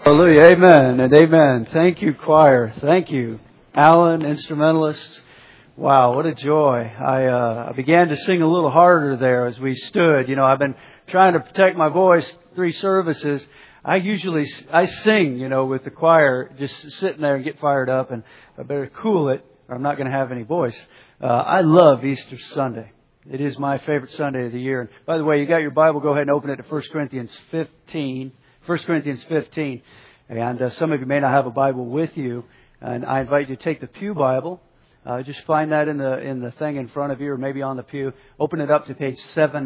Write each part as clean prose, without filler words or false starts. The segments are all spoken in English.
Hallelujah. Amen and amen. Thank you, choir. Thank you, Alan, instrumentalists. Wow, what a joy. I began to sing a little harder there as we stood. You know, I've been trying to protect my voice 3 services. I sing, with the choir, just sitting there and get fired up, and I better cool it or I'm not going to have any voice. I love Easter Sunday. It is my favorite Sunday of the year. And by the way, you got your Bible, go ahead and open it to 1 Corinthians 15. 1 Corinthians 15. And some of you may not have a Bible with you. And I invite you to take the Pew Bible. Just find that in the thing in front of you or maybe on the pew. Open it up to page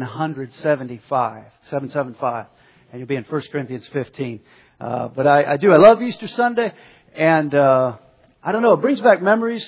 775. 775. And you'll be in 1 Corinthians 15. But I love Easter Sunday. And I don't know, it brings back memories.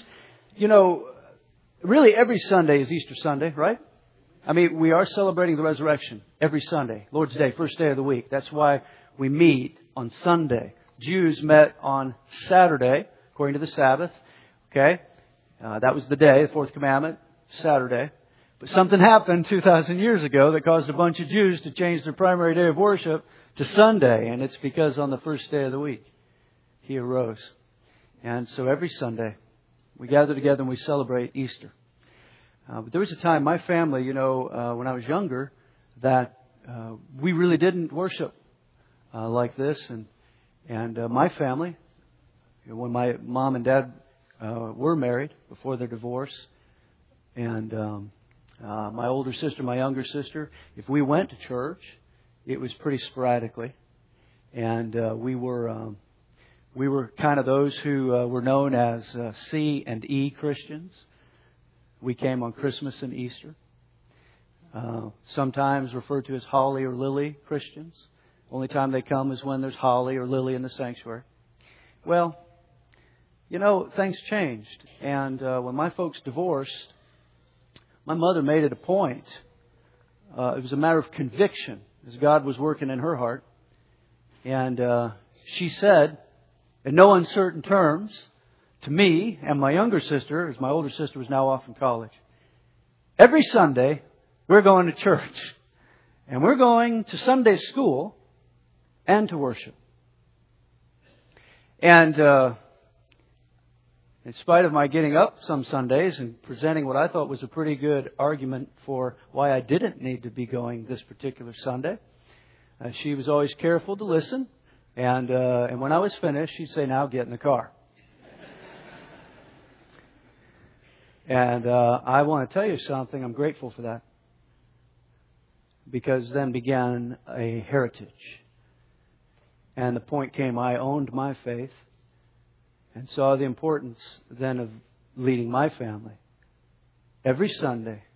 Really every Sunday is Easter Sunday, right? I mean, we are celebrating the resurrection every Sunday. Lord's Day, first day of the week. That's why we meet on Sunday. Jews met on Saturday, according to the Sabbath. Okay? That was the day, the fourth commandment, Saturday. But something happened 2,000 years ago that caused a bunch of Jews to change their primary day of worship to Sunday. And it's because on the first day of the week, He arose. And so every Sunday, we gather together and we celebrate Easter. But there was a time, my family, when I was younger, that we really didn't worship like this. And my family, when my mom and dad were married before their divorce, and my older sister, my younger sister, if we went to church, it was pretty sporadically. And we were kind of those who were known as C and E Christians. We came on Christmas and Easter. Sometimes referred to as Holly or Lily Christians. Only time they come is when there's holly or lily in the sanctuary. Well, things changed. And when my folks divorced, my mother made it a point. It was a matter of conviction as God was working in her heart. And she said, in no uncertain terms, to me and my younger sister, as my older sister was now off in college, every Sunday we're going to church. And we're going to Sunday school and to worship. And in spite of my getting up some Sundays and presenting what I thought was a pretty good argument for why I didn't need to be going this particular Sunday, she was always careful to listen. And when I was finished, she'd say, "Now get in the car." And I want to tell you something. I'm grateful for that. Because then began a heritage. And the point came, I owned my faith and saw the importance then of leading my family. Every Sunday.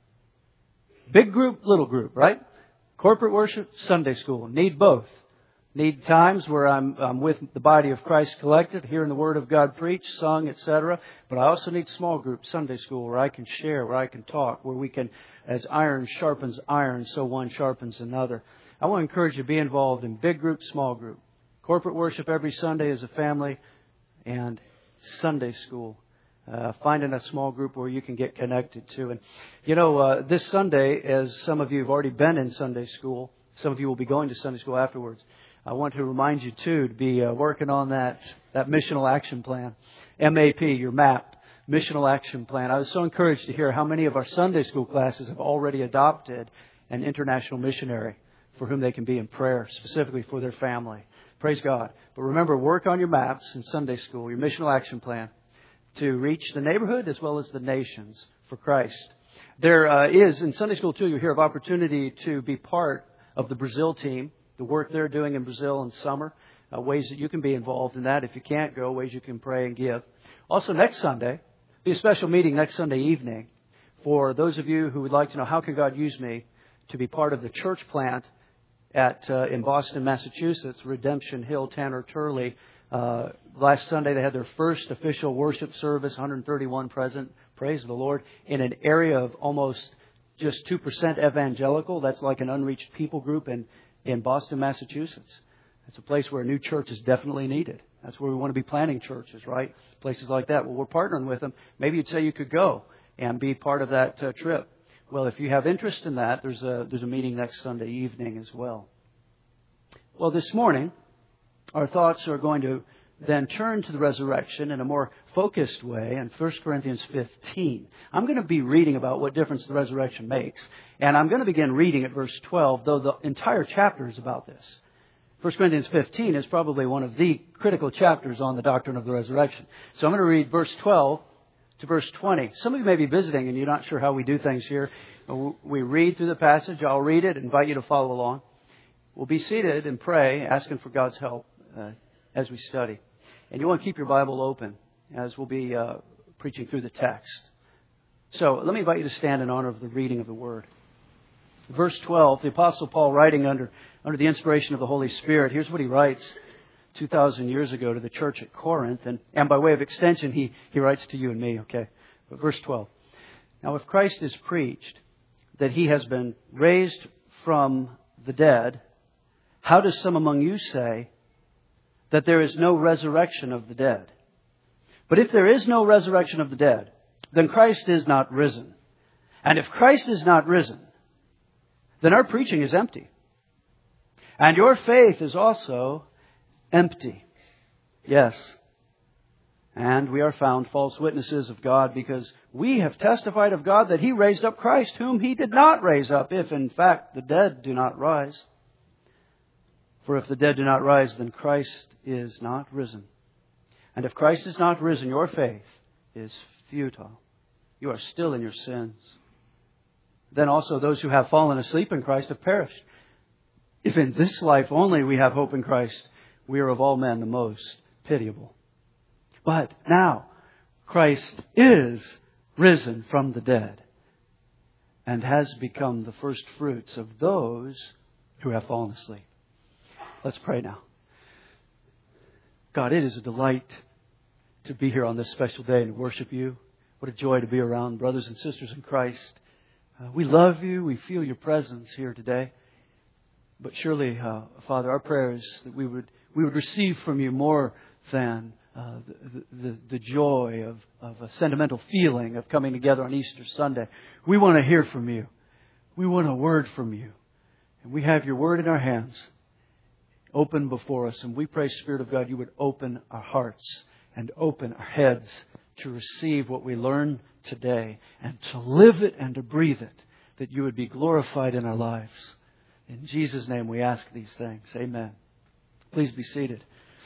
Big group, little group, right? Corporate worship, Sunday school. Need both. Need times where I'm with the body of Christ collected, hearing the Word of God preached, sung, etc. But I also need small group, Sunday school, where I can share, where I can talk, where we can, as iron sharpens iron, so one sharpens another. I want to encourage you to be involved in big group, small group. Corporate worship every Sunday as a family, and Sunday school. Finding a small group where you can get connected to. And this Sunday, as some of you have already been in Sunday school, some of you will be going to Sunday school afterwards. I want to remind you, too, to be working on that missional action plan. MAP, your MAP, missional action plan. I was so encouraged to hear how many of our Sunday school classes have already adopted an international missionary for whom they can be in prayer, specifically for their family. Praise God. But remember, work on your maps in Sunday school, your missional action plan, to reach the neighborhood as well as the nations for Christ. There is, in Sunday school, too, you hear of opportunity to be part of the Brazil team. The work they're doing in Brazil in summer, ways that you can be involved in that. If you can't go, ways you can pray and give. Also, next Sunday, be a special meeting next Sunday evening for those of you who would like to know how can God use me to be part of the church plant in Boston, Massachusetts, Redemption Hill, Tanner Turley. Last Sunday they had their first official worship service, 131 present, praise the Lord, in an area of almost just 2% evangelical. That's like an unreached people group in Boston, Massachusetts. It's a place where a new church is definitely needed. That's where we want to be planting churches, right? Places like that. Well, we're partnering with them. Maybe you'd say you could go and be part of that trip. Well, if you have interest in that, there's a meeting next Sunday evening as well. Well, this morning, our thoughts are going to then turn to the resurrection in a more focused way in 1 Corinthians 15. I'm going to be reading about what difference the resurrection makes. And I'm going to begin reading at verse 12, though the entire chapter is about this. 1 Corinthians 15 is probably one of the critical chapters on the doctrine of the resurrection. So I'm going to read verse 12 to verse 20. Some of you may be visiting and you're not sure how we do things here. We read through the passage. I'll read it, invite you to follow along. We'll be seated and pray, asking for God's help as we study. And you want to keep your Bible open as we'll be preaching through the text. So let me invite you to stand in honor of the reading of the Word. Verse 12, the Apostle Paul writing under the inspiration of the Holy Spirit, here's what he writes 2,000 years ago to the church at Corinth. And by way of extension, he writes to you and me, okay? But verse 12. Now, if Christ is preached that He has been raised from the dead, how does some among you say that there is no resurrection of the dead? But if there is no resurrection of the dead, then Christ is not risen. And if Christ is not risen, then our preaching is empty. And your faith is also empty. Yes. And we are found false witnesses of God because we have testified of God that He raised up Christ, whom He did not raise up, if in fact the dead do not rise. For if the dead do not rise, then Christ is not risen. And if Christ is not risen, your faith is futile. You are still in your sins. Then also those who have fallen asleep in Christ have perished. If in this life only we have hope in Christ, we are of all men the most pitiable. But now Christ is risen from the dead and has become the first fruits of those who have fallen asleep. Let's pray now. God, it is a delight to be here on this special day and worship You. What a joy to be around brothers and sisters in Christ. We love You. We feel Your presence here today. But surely, Father, our prayer is that we would receive from You more than the joy of a sentimental feeling of coming together on Easter Sunday. We want to hear from You. We want a word from You. And we have Your word in our hands, open before us. And we pray, Spirit of God, You would open our hearts and open our heads to receive what we learn today and to live it and to breathe it, that You would be glorified in our lives. In Jesus' name we ask these things. Amen. Please be seated.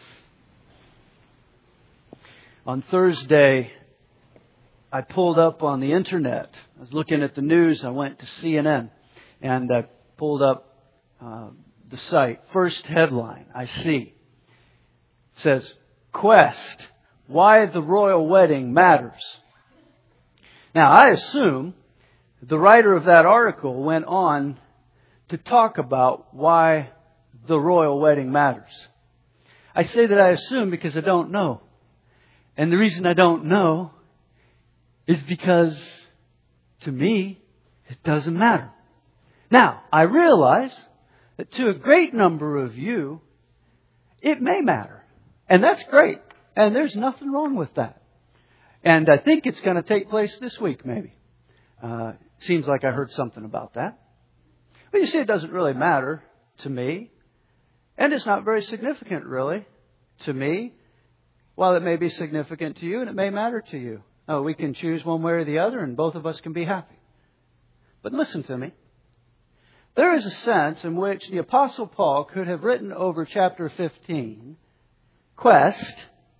On Thursday, I pulled up on the internet. I was looking at the news. I went to CNN and I pulled up the site. First headline I see says, Quest, Why the Royal Wedding Matters. Now, I assume the writer of that article went on to talk about why the royal wedding matters. I say that I assume because I don't know. And the reason I don't know is because, to me, it doesn't matter. Now, I realize that to a great number of you, it may matter. And that's great. And there's nothing wrong with that. And I think it's going to take place this week, maybe. Seems like I heard something about that. But you see, it doesn't really matter to me. And it's not very significant, really, to me. While it may be significant to you and it may matter to you. We can choose one way or the other and both of us can be happy. But listen to me. There is a sense in which the Apostle Paul could have written over chapter 15, Quest,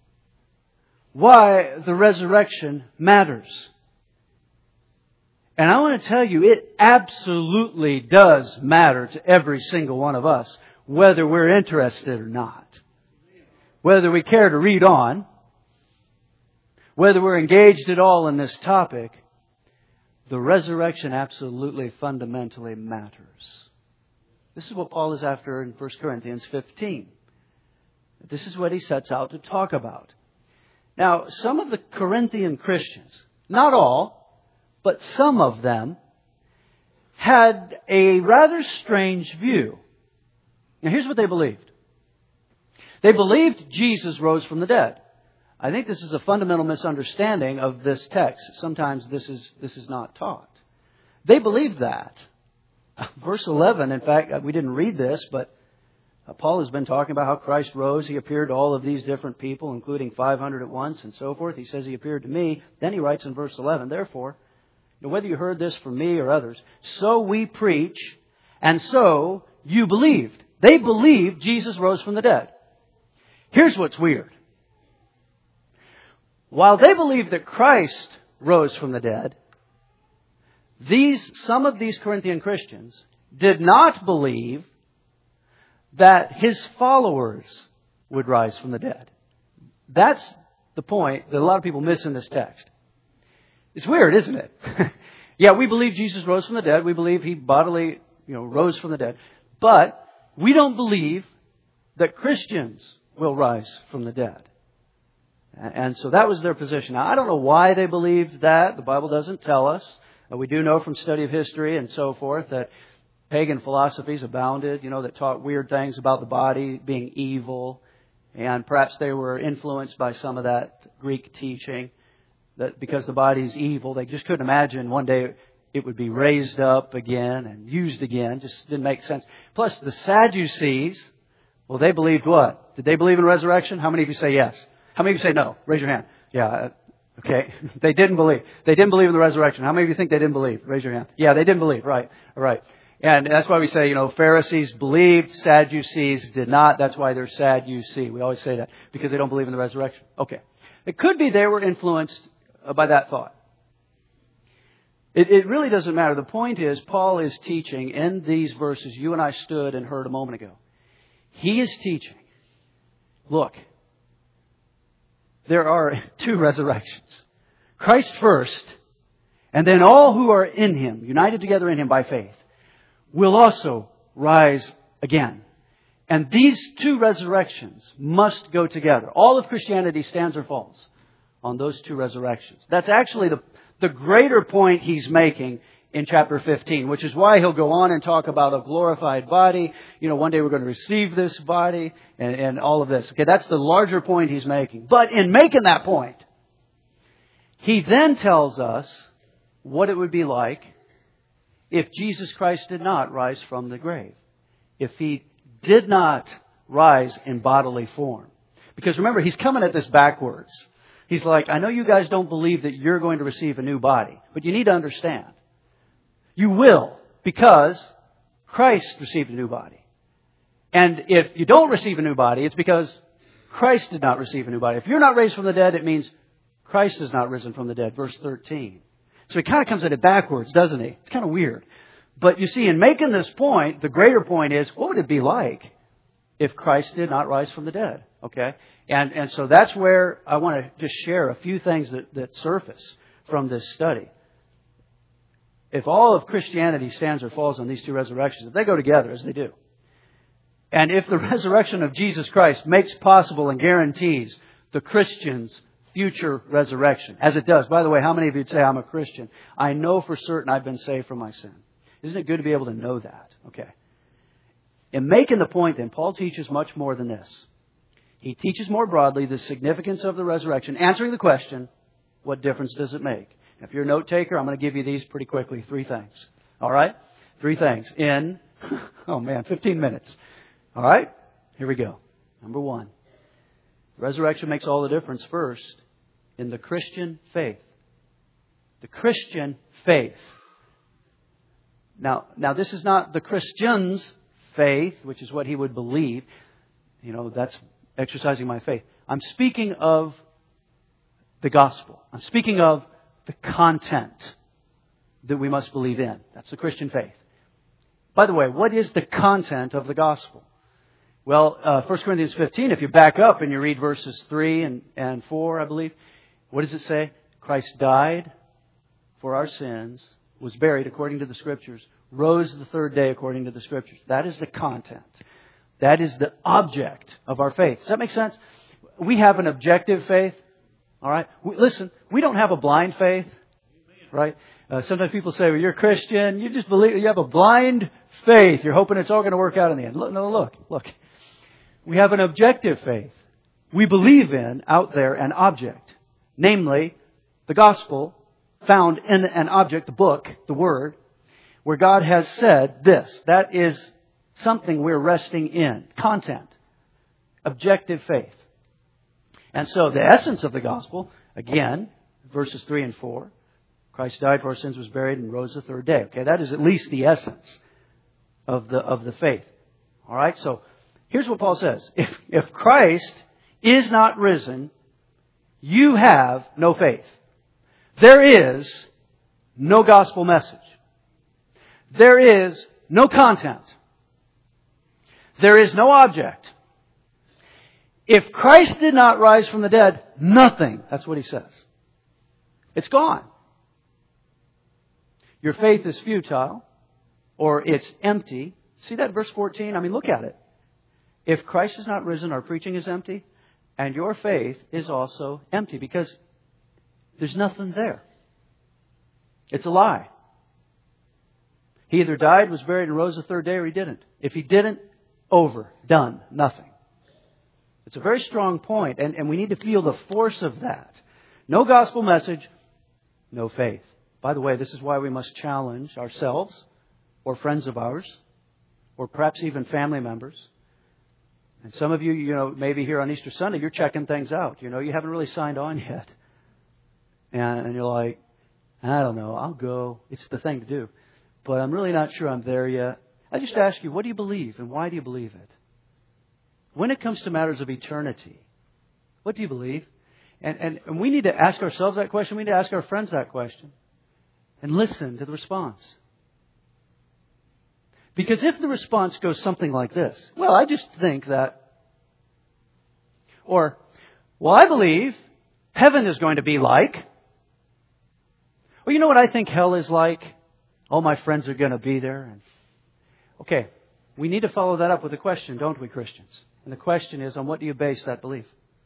Why the Resurrection Matters. And I want to tell you, it absolutely does matter to every single one of us, whether we're interested or not. Whether we care to read on, whether we're engaged at all in this topic, the resurrection absolutely fundamentally matters. This is what Paul is after in 1 Corinthians 15. This is what he sets out to talk about. Now, some of the Corinthian Christians, not all, but some of them, had a rather strange view. Now, here's what they believed. They believed Jesus rose from the dead. I think this is a fundamental misunderstanding of this text. Sometimes this is not taught. They believed that. Verse 11, in fact, we didn't read this, but Paul has been talking about how Christ rose. He appeared to all of these different people, including 500 at once and so forth. He says He appeared to me. Then he writes in verse 11, therefore, whether you heard this from me or others, so we preach, and so you believed. They believed Jesus rose from the dead. Here's what's weird. While they believed that Christ rose from the dead, some of these Corinthian Christians did not believe that His followers would rise from the dead. That's the point that a lot of people miss in this text. It's weird, isn't it? Yeah, we believe Jesus rose from the dead. We believe He bodily, rose from the dead. But we don't believe that Christians will rise from the dead. And so that was their position. Now, I don't know why they believed that. The Bible doesn't tell us. We do know from study of history and so forth that pagan philosophies abounded, that taught weird things about the body being evil. And perhaps they were influenced by some of that Greek teaching that because the body's evil, they just couldn't imagine one day it would be raised up again and used again. Just didn't make sense. Plus, the Sadducees, well, they believed what? Did they believe in resurrection? How many of you say yes? How many of you say no? Raise your hand. Yeah, okay. They didn't believe. They didn't believe in the resurrection. How many of you think they didn't believe? Raise your hand. Yeah, they didn't believe. Right. All right. And that's why we say, Pharisees believed, Sadducees did not. That's why they're Sadducee. We always say that because they don't believe in the resurrection. Okay. It could be they were influenced by that thought. It really doesn't matter. The point is, Paul is teaching in these verses you and I stood and heard a moment ago. He is teaching, look, there are two resurrections. Christ first, and then all who are in Him, united together in Him by faith, will also rise again. And these two resurrections must go together. All of Christianity stands or falls on those two resurrections. That's actually the greater point he's making in chapter 15, which is why he'll go on and talk about a glorified body. One day we're going to receive this body and all of this. Okay, that's the larger point he's making. But in making that point, he then tells us what it would be like if Jesus Christ did not rise from the grave. If He did not rise in bodily form. Because remember, He's coming at this backwards. He's like, I know you guys don't believe that you're going to receive a new body, but you need to understand. You will, because Christ received a new body. And if you don't receive a new body, it's because Christ did not receive a new body. If you're not raised from the dead, it means Christ is not risen from the dead. Verse 13. So he kind of comes at it backwards, doesn't he? It's kind of weird. But you see, in making this point, the greater point is, what would it be like if Christ did not rise from the dead? Okay? And so that's where I want to just share a few things that surface from this study. If all of Christianity stands or falls on these two resurrections, if they go together, as they do, and if the resurrection of Jesus Christ makes possible and guarantees the Christian's future resurrection, as it does. By the way, how many of you would say, I'm a Christian? I know for certain I've been saved from my sin. Isn't it good to be able to know that? Okay. In making the point, then, Paul teaches much more than this. He teaches more broadly the significance of the resurrection, answering the question, what difference does it make? If you're a note taker, I'm going to give you these pretty quickly. 3 things. All right? 3 things in, 15 minutes. All right? Here we go. Number 1. Resurrection makes all the difference first in the Christian faith. The Christian faith. Now this is not the Christian's faith, which is what he would believe. That's exercising my faith. I'm speaking of the gospel. I'm speaking of the content that we must believe in. That's the Christian faith. By the way, what is the content of the gospel? Well, 1 Corinthians 15, if you back up and you read verses 3 and 4, I believe, what does it say? Christ died for our sins, was buried according to the Scriptures, rose the 3rd day according to the Scriptures. That is the content. That is the object of our faith. Does that make sense? We have an objective faith. All right? Listen, we don't have a blind faith. Right? Sometimes people say, well, you're a Christian. You just believe. You have a blind faith. You're hoping it's all going to work out in the end. Look. We have an objective faith. We believe in, out there, an object. Namely, the gospel found in an object, the book, the Word, where God has said this. That is something we're resting in. Content. Objective faith. And so the essence of the gospel, again, verses 3 and 4, Christ died for our sins, was buried, and rose the third day. Okay, that is at least the essence of the faith. All right, so here's what Paul says. If Christ is not risen, you have no faith. There is no gospel message. There is no content. There is no object. If Christ did not rise from the dead, nothing. That's what he says. It's gone. Your faith is futile, or it's empty. See that verse 14? I mean, look at it. If Christ is not risen, our preaching is empty, and your faith is also empty, because there's nothing there. It's a lie. He either died, was buried, and rose the third day, or he didn't. If he didn't, over, done, nothing. It's a very strong point, and we need to feel the force of that. No gospel message, no faith. By the way, this is why we must challenge ourselves, or friends of ours, or perhaps even family members. And some of you, maybe here on Easter Sunday, you're checking things out. You haven't really signed on yet. And you're like, I don't know, I'll go. It's the thing to do. But I'm really not sure I'm there yet. I just ask you, what do you believe and why do you believe it? When it comes to matters of eternity, what do you believe? And we need to ask ourselves that question. We need to ask our friends that question. And listen to the response. Because if the response goes something like this, well, I just think that, or, well, I believe heaven is going to be like, well, you know what I think hell is like? All my friends are going to be there. Okay, we need to follow that up with a question, don't we, Christians? And the question is, on what do you base that belief?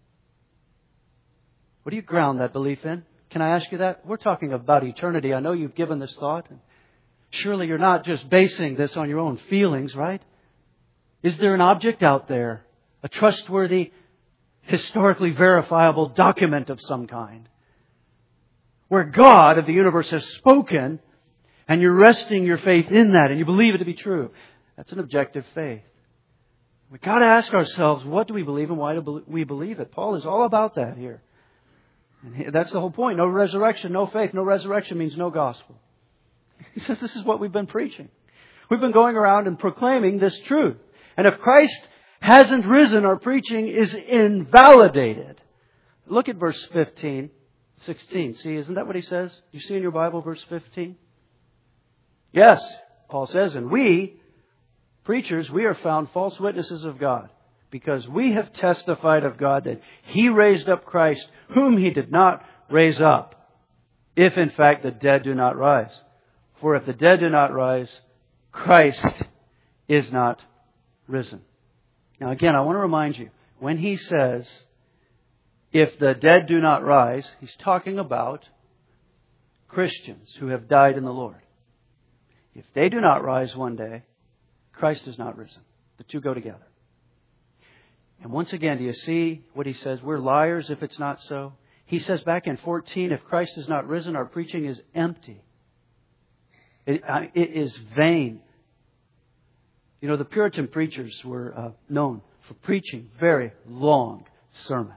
What do you ground that belief in? Can I ask you that? We're talking about eternity. I know you've given this thought. Surely you're not just basing this on your own feelings, right? Is there an object out there? A trustworthy, historically verifiable document of some kind? Where God of the universe has spoken and you're resting your faith in that and you believe it to be true. That's an objective faith. We've got to ask ourselves, what do we believe and why do we believe it? Paul is all about that here. And that's the whole point. No resurrection, no faith. No resurrection means no gospel. He says this is what we've been preaching. We've been going around and proclaiming this truth. And if Christ hasn't risen, our preaching is invalidated. Look at verse 15, 16. See, isn't that what he says? You see in your Bible verse 15? Yes, Paul says, and we, preachers, we are found false witnesses of God, because we have testified of God that He raised up Christ, whom He did not raise up, if in fact the dead do not rise. For if the dead do not rise, Christ is not risen. Now again, I want to remind you, when he says, if the dead do not rise, he's talking about Christians who have died in the Lord. If they do not rise one day, Christ is not risen. The two go together. And once again, do you see what he says? We're liars if it's not so. He says back in 14, if Christ is not risen, our preaching is empty. It is vain. The Puritan preachers were known for preaching very long sermons.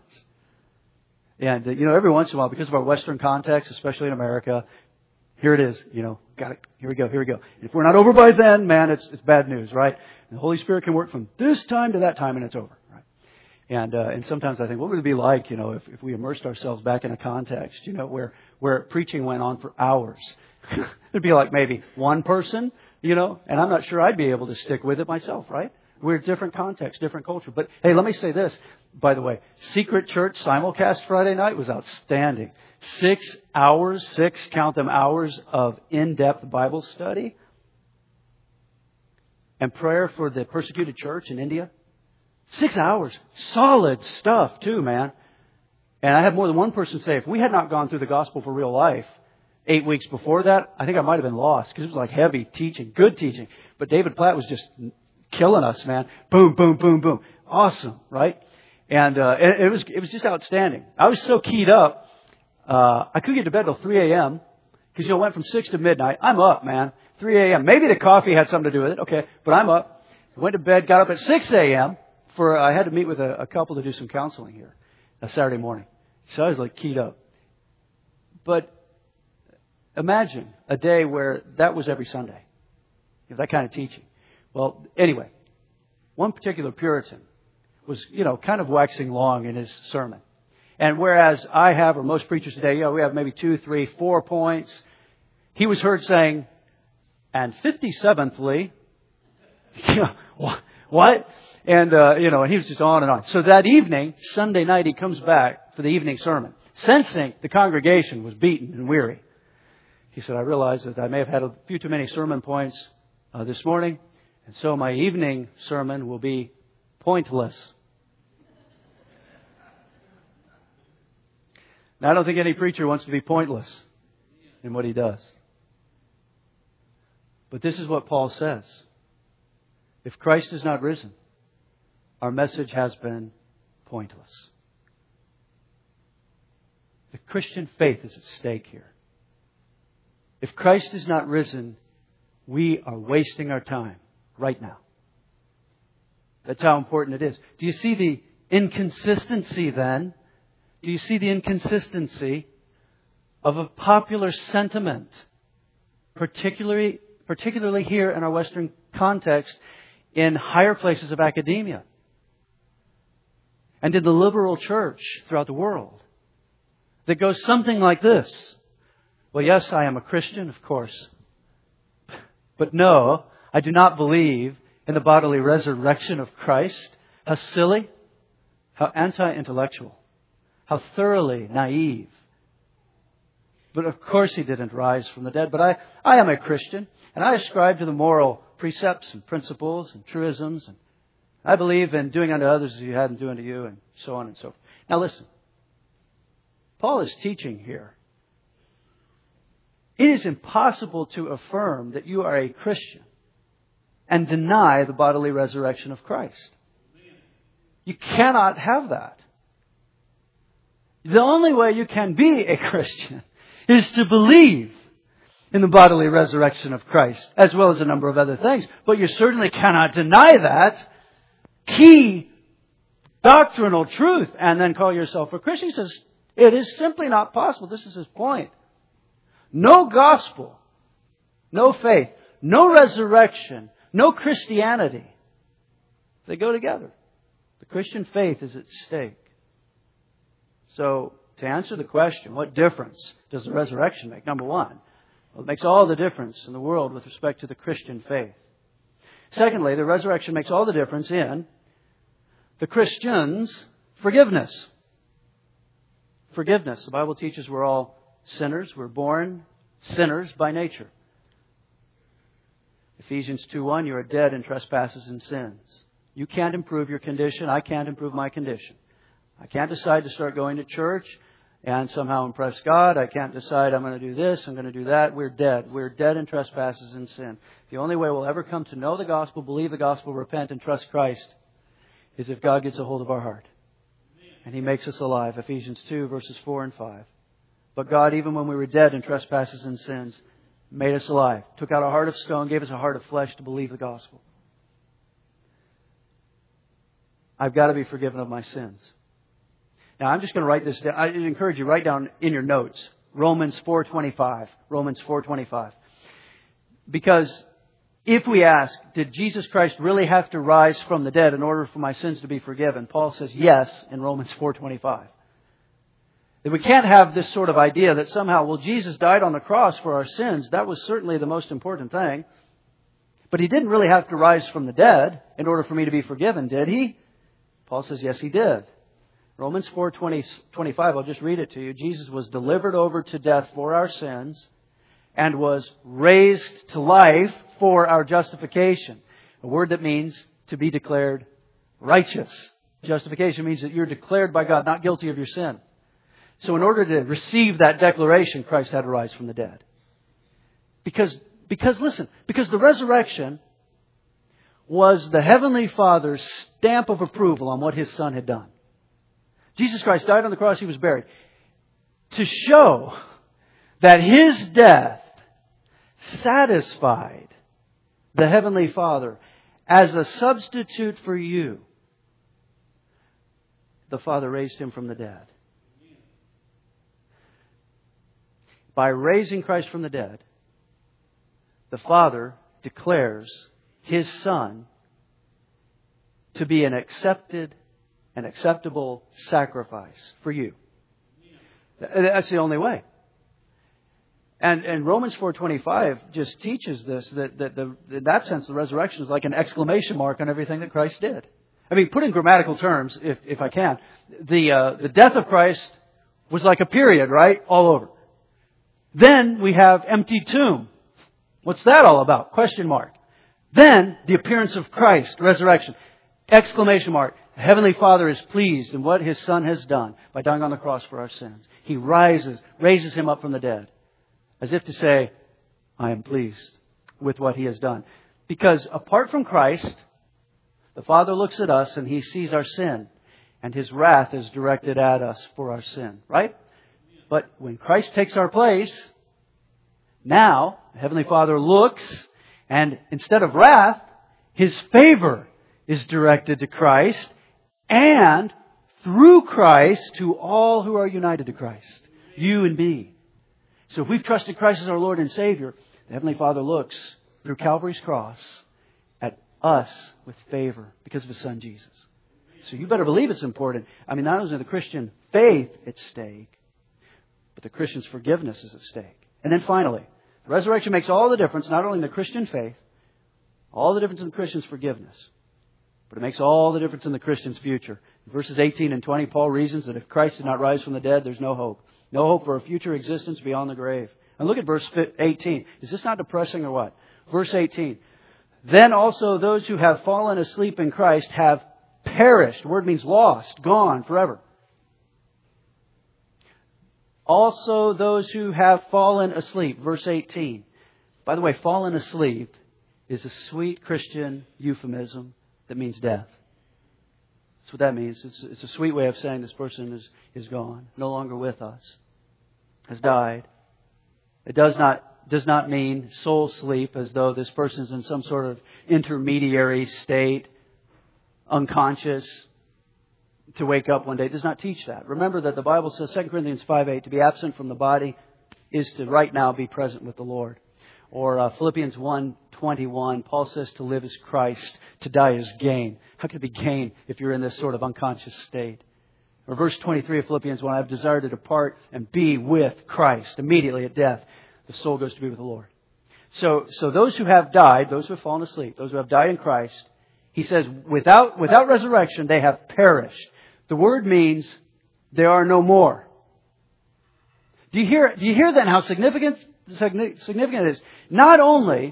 And, every once in a while, because of our Western context, especially in America, here it is, got it. Here we go. And if we're not over by then, man, it's bad news, right? And the Holy Spirit can work from this time to that time and it's over, right? And sometimes I think, what would it be like, if we immersed ourselves back in a context, where preaching went on for hours? It'd be like maybe one person, and I'm not sure I'd be able to stick with it myself, right? We're different context, different culture. But hey, let me say this, by the way. Secret Church simulcast Friday night was outstanding. 6 hours, count them, hours of in-depth Bible study and prayer for the persecuted church in India. 6 hours. Solid stuff too, man. And I had more than one person say, if we had not gone through the gospel for real life 8 weeks before that, I think I might have been lost, because it was like heavy teaching, good teaching. But David Platt was just killing us, man. Boom, boom, boom, boom. Awesome, right? And it was just outstanding. I was so keyed up, I couldn't get to bed till 3 a.m. because, it went from 6 to midnight. I'm up, man. 3 a.m. Maybe the coffee had something to do with it. Okay. But I'm up. Went to bed, got up at 6 a.m. I had to meet with a couple to do some counseling here, a Saturday morning. So I was like keyed up. But imagine a day where that was every Sunday. That kind of teaching. Well, anyway, one particular Puritan was, kind of waxing long in his sermon. And whereas I have, or most preachers today, we have maybe 2, 3, 4 points, he was heard saying, and 57thly, what? And, and he was just on and on. So that evening, Sunday night, he comes back for the evening sermon, sensing the congregation was beaten and weary. He said, I realized that I may have had a few too many sermon points this morning, and so my evening sermon will be pointless. Now, I don't think any preacher wants to be pointless in what he does. But this is what Paul says. If Christ is not risen, our message has been pointless. The Christian faith is at stake here. If Christ is not risen, we are wasting our time right now. That's how important it is. Do you see the inconsistency then? Do you see the inconsistency of a popular sentiment, particularly here in our Western context, in higher places of academia and in the liberal church throughout the world, that goes something like this. Well, yes, I am a Christian, of course. But no, I do not believe in the bodily resurrection of Christ. How silly, how anti-intellectual, how thoroughly naive. But of course He didn't rise from the dead. But I am a Christian, and I ascribe to the moral precepts and principles and truisms. And I believe in doing unto others as you had them do unto you, and so on and so forth. Now listen, Paul is teaching here. It is impossible to affirm that you are a Christian and deny the bodily resurrection of Christ. You cannot have that. The only way you can be a Christian is to believe in the bodily resurrection of Christ, as well as a number of other things. But you certainly cannot deny that key doctrinal truth and then call yourself a Christian. He says, it is simply not possible. This is his point. No gospel, no faith, no resurrection, no Christianity. They go together. The Christian faith is at stake. So, to answer the question, what difference does the resurrection make? Number one, well, it makes all the difference in the world with respect to the Christian faith. Secondly, the resurrection makes all the difference in the Christian's forgiveness. Forgiveness. The Bible teaches we're all sinners. We're born sinners by nature. Ephesians 2:1, you are dead in trespasses and sins. You can't improve your condition. I can't improve my condition. I can't decide to start going to church and somehow impress God. I can't decide I'm going to do this, I'm going to do that. We're dead. We're dead in trespasses and sin. The only way we'll ever come to know the gospel, believe the gospel, repent, and trust Christ is if God gets a hold of our heart. And He makes us alive. Ephesians 2, verses 4 and 5. But God, even when we were dead in trespasses and sins, made us alive. Took out a heart of stone, gave us a heart of flesh to believe the gospel. I've got to be forgiven of my sins. Now, I'm just going to write this down. I encourage you, write down in your notes, Romans 4:25. Romans 4:25. Because if we ask, did Jesus Christ really have to rise from the dead in order for my sins to be forgiven? Paul says yes in Romans 4:25. That we can't have this sort of idea that somehow, well, Jesus died on the cross for our sins. That was certainly the most important thing. But He didn't really have to rise from the dead in order for me to be forgiven, did He? Paul says, yes, He did. Romans 4:25, I'll just read it to you. Jesus was delivered over to death for our sins and was raised to life for our justification. A word that means to be declared righteous. Justification means that you're declared by God not guilty of your sin. So in order to receive that declaration, Christ had to rise from the dead. Because the resurrection was the Heavenly Father's stamp of approval on what His Son had done. Jesus Christ died on the cross, He was buried. To show that His death satisfied the Heavenly Father as a substitute for you, the Father raised Him from the dead. By raising Christ from the dead, the Father declares His Son to be an acceptable sacrifice for you. That's the only way. And Romans 4:25 just teaches this, that in that sense the resurrection is like an exclamation mark on everything that Christ did. I mean, put in grammatical terms, if I can, the death of Christ was like a period, right? All over. Then we have empty tomb. What's that all about? Question mark. Then the appearance of Christ, resurrection. Exclamation mark. The Heavenly Father is pleased in what His Son has done by dying on the cross for our sins. He raises Him up from the dead. As if to say, I am pleased with what He has done. Because apart from Christ, the Father looks at us and He sees our sin. And His wrath is directed at us for our sin. Right? But when Christ takes our place, now the Heavenly Father looks, and instead of wrath, His favor is directed to Christ, and through Christ to all who are united to Christ. You and me. So if we've trusted Christ as our Lord and Savior, the Heavenly Father looks through Calvary's cross at us with favor because of His Son Jesus. So you better believe it's important. I mean, not only is the Christian faith at stake, but the Christian's forgiveness is at stake. And then finally, the resurrection makes all the difference, not only in the Christian faith, all the difference in the Christian's forgiveness, but it makes all the difference in the Christian's future. In verses 18 and 20, Paul reasons that if Christ did not rise from the dead, there's no hope. No hope for a future existence beyond the grave. And look at verse 18. Is this not depressing or what? Verse 18. Then also those who have fallen asleep in Christ have perished. The word means lost, gone, forever. Also those who have fallen asleep. Verse 18. By the way, fallen asleep is a sweet Christian euphemism that means death. That's what that means. It's a sweet way of saying this person is gone, no longer with us, has died. It does not mean soul sleep, as though this person is in some sort of intermediary state, unconscious, to wake up one day. It does not teach that. Remember that the Bible says, 2 Corinthians 5:8, to be absent from the body is to right now be present with the Lord. Or Philippians 1:21, Paul says to live is Christ, to die is gain. How can it be gain if you're in this sort of unconscious state? Or verse 23 of Philippians 1, I have desired to depart and be with Christ. Immediately at death, the soul goes to be with the Lord. So those who have died, those who have fallen asleep, those who have died in Christ, he says, without resurrection, they have perished. The word means there are no more. Do you hear then how significant it is? Not only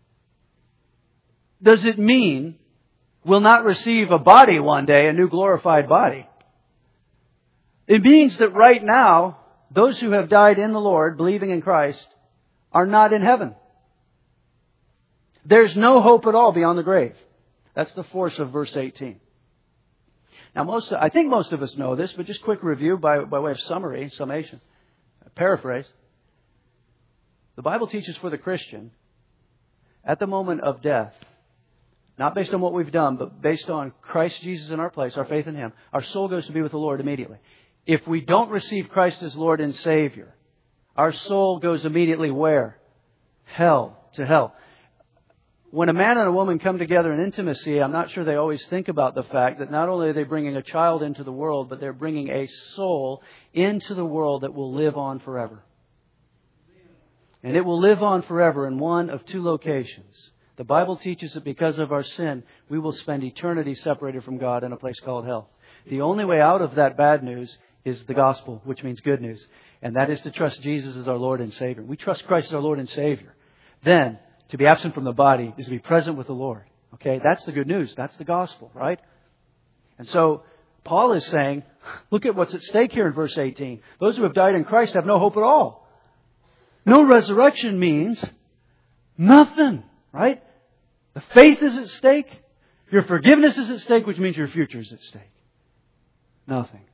does it mean we'll not receive a body one day, a new glorified body. It means that right now, those who have died in the Lord, believing in Christ, are not in heaven. There's no hope at all beyond the grave. That's the force of verse 18. Now, I think most of us know this, but just quick review by way of summation, paraphrase. The Bible teaches for the Christian, at the moment of death, not based on what we've done, but based on Christ Jesus in our place, our faith in Him, our soul goes to be with the Lord immediately. If we don't receive Christ as Lord and Savior, our soul goes immediately where? Hell, to hell. When a man and a woman come together in intimacy, I'm not sure they always think about the fact that not only are they bringing a child into the world, but they're bringing a soul into the world that will live on forever. And it will live on forever in one of two locations. The Bible teaches that because of our sin, we will spend eternity separated from God in a place called hell. The only way out of that bad news is the gospel, which means good news. And that is to trust Jesus as our Lord and Savior. We trust Christ as our Lord and Savior. Then, to be absent from the body is to be present with the Lord. Okay, that's the good news. That's the gospel, right? And so, Paul is saying, look at what's at stake here in verse 18. Those who have died in Christ have no hope at all. No resurrection means nothing, right? The faith is at stake. Your forgiveness is at stake, which means your future is at stake. Nothing.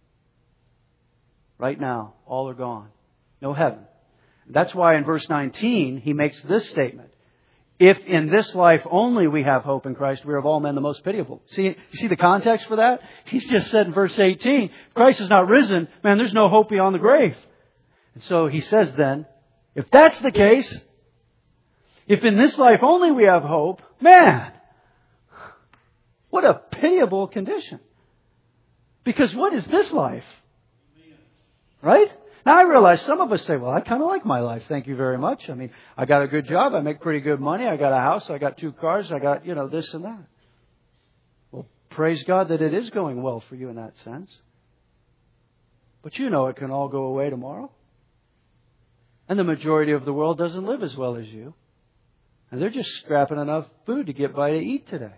Right now, all are gone. No heaven. That's why in verse 19, he makes this statement. If in this life only we have hope in Christ, we are of all men the most pitiable. See the context for that? He's just said in verse 18, Christ is not risen. Man, there's no hope beyond the grave. And so he says then, if that's the case, if in this life only we have hope, man, what a pitiable condition. Because what is this life? Right? Now I realize some of us say, well, I kind of like my life. Thank you very much. I mean, I got a good job. I make pretty good money. I got a house. I got 2 cars. I got, this and that. Well, praise God that it is going well for you in that sense. But it can all go away tomorrow. And the majority of the world doesn't live as well as you. And they're just scrapping enough food to get by to eat today.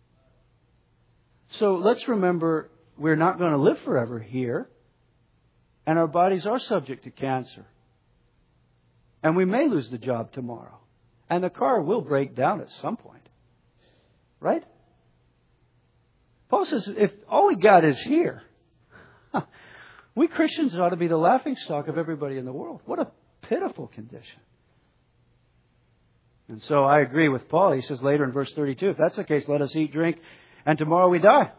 So let's remember, we're not going to live forever here. And our bodies are subject to cancer. And we may lose the job tomorrow. And the car will break down at some point. Right? Paul says, if all we got is here, we Christians ought to be the laughingstock of everybody in the world. What a pitiful condition. And so I agree with Paul. He says later in verse 32, if that's the case, let us eat, drink, and tomorrow we die.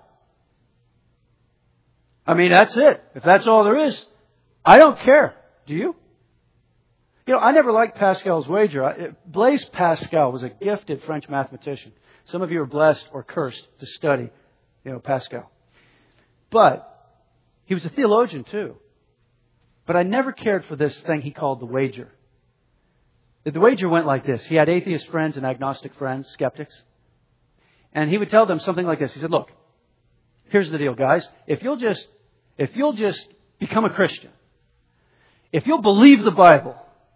I mean, that's it. If that's all there is, I don't care. Do you? I never liked Pascal's wager. Blaise Pascal was a gifted French mathematician. Some of you are blessed or cursed to study, Pascal. But he was a theologian too. But I never cared for this thing he called the wager. The wager went like this. He had atheist friends and agnostic friends, skeptics. And he would tell them something like this. He said, look, here's the deal, guys. If you'll just become a Christian, if you'll believe the Bible,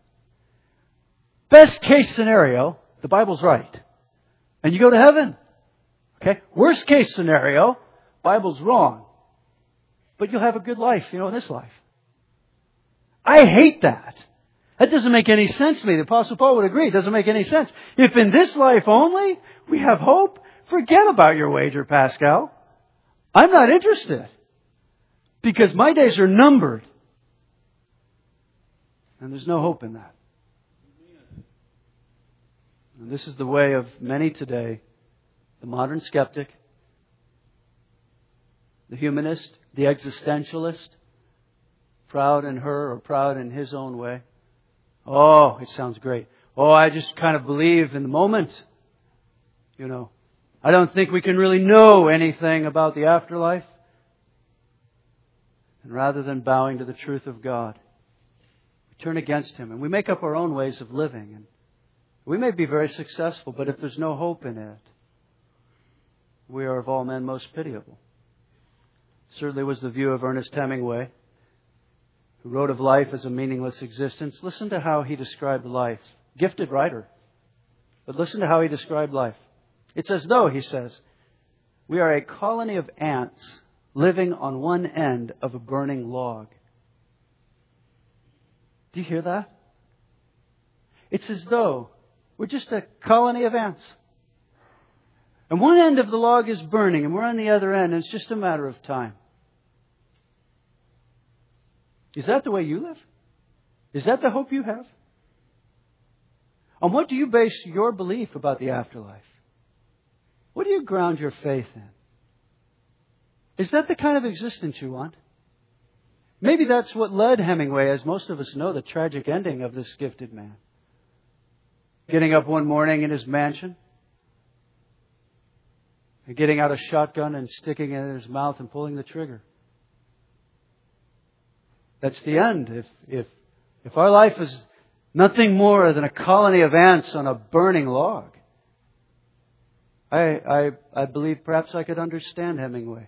best case scenario, the Bible's right. And you go to heaven. Okay? Worst case scenario, Bible's wrong. But you'll have a good life, in this life. I hate that. That doesn't make any sense to me. The Apostle Paul would agree. It doesn't make any sense. If in this life only we have hope, forget about your wager, Pascal. I'm not interested. Because my days are numbered. And there's no hope in that. And this is the way of many today. The modern skeptic, the humanist, the existentialist, proud in her or proud in his own way. Oh, it sounds great. Oh, I just kind of believe in the moment. I don't think we can really know anything about the afterlife. And rather than bowing to the truth of God, we turn against Him and we make up our own ways of living. And we may be very successful, but if there's no hope in it, we are of all men most pitiable. Certainly was the view of Ernest Hemingway, who wrote of life as a meaningless existence. Listen to how he described life. Gifted writer. But listen to how he described life. It's as though, he says, we are a colony of ants living on one end of a burning log. Do you hear that? It's as though we're just a colony of ants. And one end of the log is burning and we're on the other end, and it's just a matter of time. Is that the way you live? Is that the hope you have? On what do you base your belief about the afterlife? What do you ground your faith in? Is that the kind of existence you want? Maybe that's what led Hemingway, as most of us know, the tragic ending of this gifted man. Getting up one morning in his mansion and getting out a shotgun and sticking it in his mouth and pulling the trigger. That's the end. If our life is nothing more than a colony of ants on a burning log, I believe perhaps I could understand Hemingway.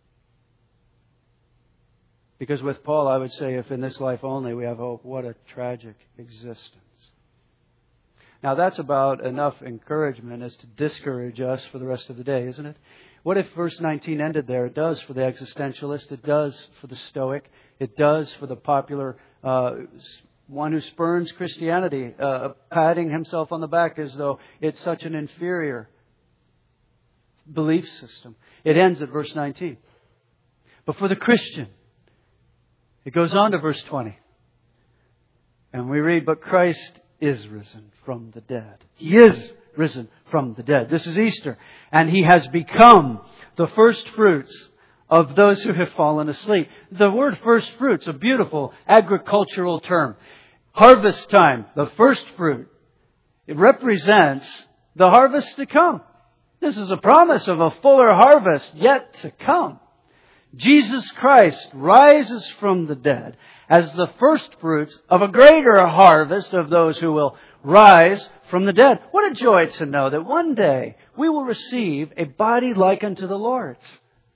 Because with Paul, I would say, if in this life only we have hope, what a tragic existence. Now that's about enough encouragement as to discourage us for the rest of the day, isn't it? What if verse 19 ended there? It does for the existentialist. It does for the Stoic. It does for the popular one who spurns Christianity, patting himself on the back as though it's such an inferior belief system. It ends at verse 19. But for the Christian, it goes on to verse 20. And we read, but Christ is risen from the dead. He is risen from the dead. This is Easter. And He has become the first fruits of those who have fallen asleep. The word first fruits, a beautiful agricultural term. Harvest time, the first fruit. It represents the harvest to come. This is a promise of a fuller harvest yet to come. Jesus Christ rises from the dead as the first fruits of a greater harvest of those who will rise from the dead. What a joy to know that one day we will receive a body like unto the Lord's.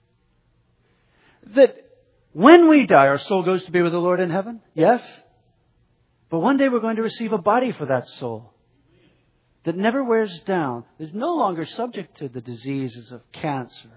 That when we die, our soul goes to be with the Lord in heaven. Yes. But one day we're going to receive a body for that soul that never wears down. Is no longer subject to the diseases of cancer.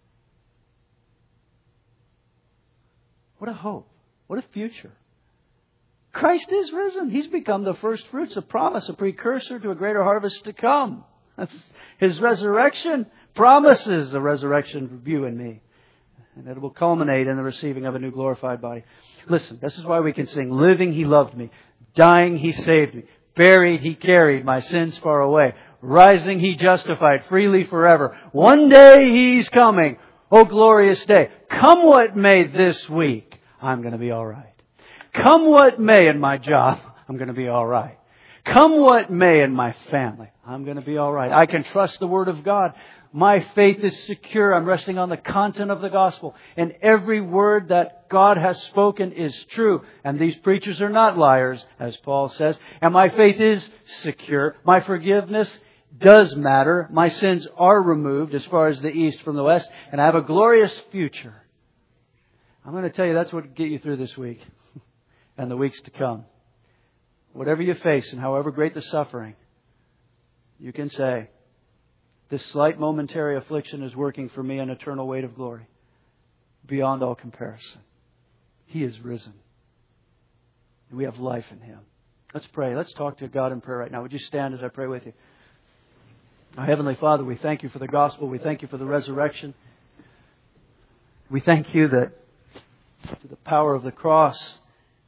What a hope. What a future. Christ is risen. He's become the first fruits, a promise, a precursor to a greater harvest to come. That's His resurrection promises a resurrection for you and me. And it will culminate in the receiving of a new glorified body. Listen, this is why we can sing, living He loved me, dying He saved me, buried He carried my sins far away, rising He justified freely forever. One day He's coming. Oh, glorious day. Come what may this week, I'm going to be all right. Come what may in my job, I'm going to be all right. Come what may in my family, I'm going to be all right. I can trust the Word of God. My faith is secure. I'm resting on the content of the gospel. And every word that God has spoken is true. And these preachers are not liars, as Paul says. And my faith is secure. My forgiveness does matter. My sins are removed as far as the east from the west. And I have a glorious future. I'm going to tell you that's what will get you through this week and the weeks to come. Whatever you face and however great the suffering, you can say, this slight momentary affliction is working for me an eternal weight of glory beyond all comparison. He is risen. We have life in Him. Let's pray. Let's talk to God in prayer right now. Would you stand as I pray with you? Our Heavenly Father, we thank You for the gospel. We thank You for the resurrection. We thank You that through the power of the cross,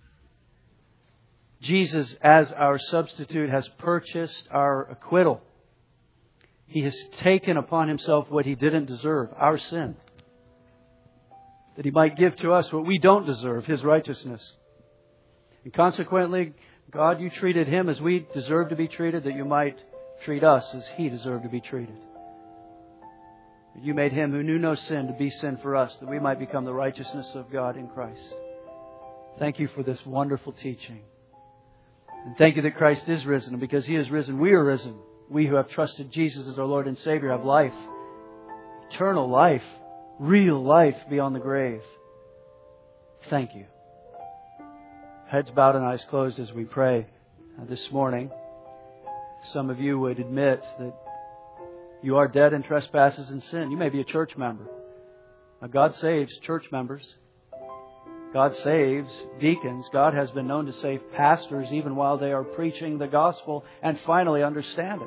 Jesus, as our substitute, has purchased our acquittal. He has taken upon Himself what He didn't deserve, our sin. That He might give to us what we don't deserve, His righteousness. And consequently, God, You treated Him as we deserve to be treated, that You might treat us as He deserved to be treated. You made Him who knew no sin to be sin for us, that we might become the righteousness of God in Christ. Thank You for this wonderful teaching. And thank You that Christ is risen. And because He is risen, we are risen. We who have trusted Jesus as our Lord and Savior have life. Eternal life. Real life beyond the grave. Thank You. Heads bowed and eyes closed as we pray this morning. Some of you would admit that you are dead in trespasses and sin. You may be a church member. Now, God saves church members. God saves deacons. God has been known to save pastors even while they are preaching the gospel and finally understand it.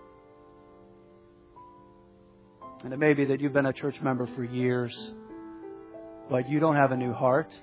And it may be that you've been a church member for years, but you don't have a new heart.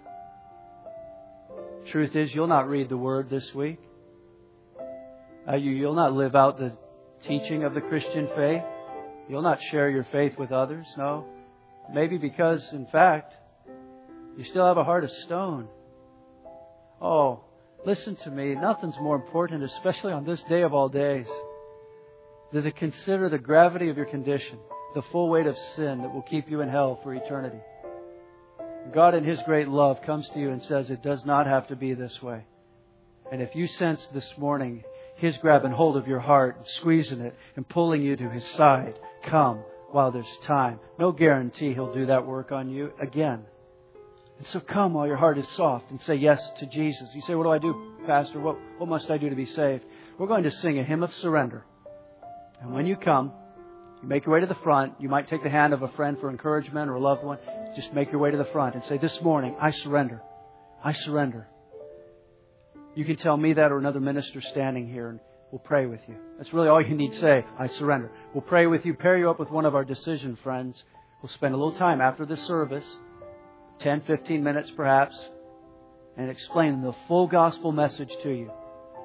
Truth is, you'll not read the Word this week. You'll not live out the teaching of the Christian faith. You'll not share your faith with others. No. Maybe because, in fact, you still have a heart of stone. Oh, listen to me. Nothing's more important, especially on this day of all days, than to consider the gravity of your condition, the full weight of sin that will keep you in hell for eternity. God in His great love comes to you and says it does not have to be this way. And if you sense this morning His grabbing hold of your heart and squeezing it and pulling you to His side, come while there's time. No guarantee He'll do that work on you again. And so come while your heart is soft and say yes to Jesus. You say, what do I do, Pastor? What must I do to be saved? We're going to sing a hymn of surrender. And when you come, you make your way to the front. You might take the hand of a friend for encouragement or a loved one. Just make your way to the front and say, this morning, I surrender. I surrender. You can tell me that or another minister standing here and we'll pray with you. That's really all you need to say. I surrender. We'll pray with you, pair you up with one of our decision friends. We'll spend a little time after the service, 10, 15 minutes perhaps, and explain the full gospel message to you.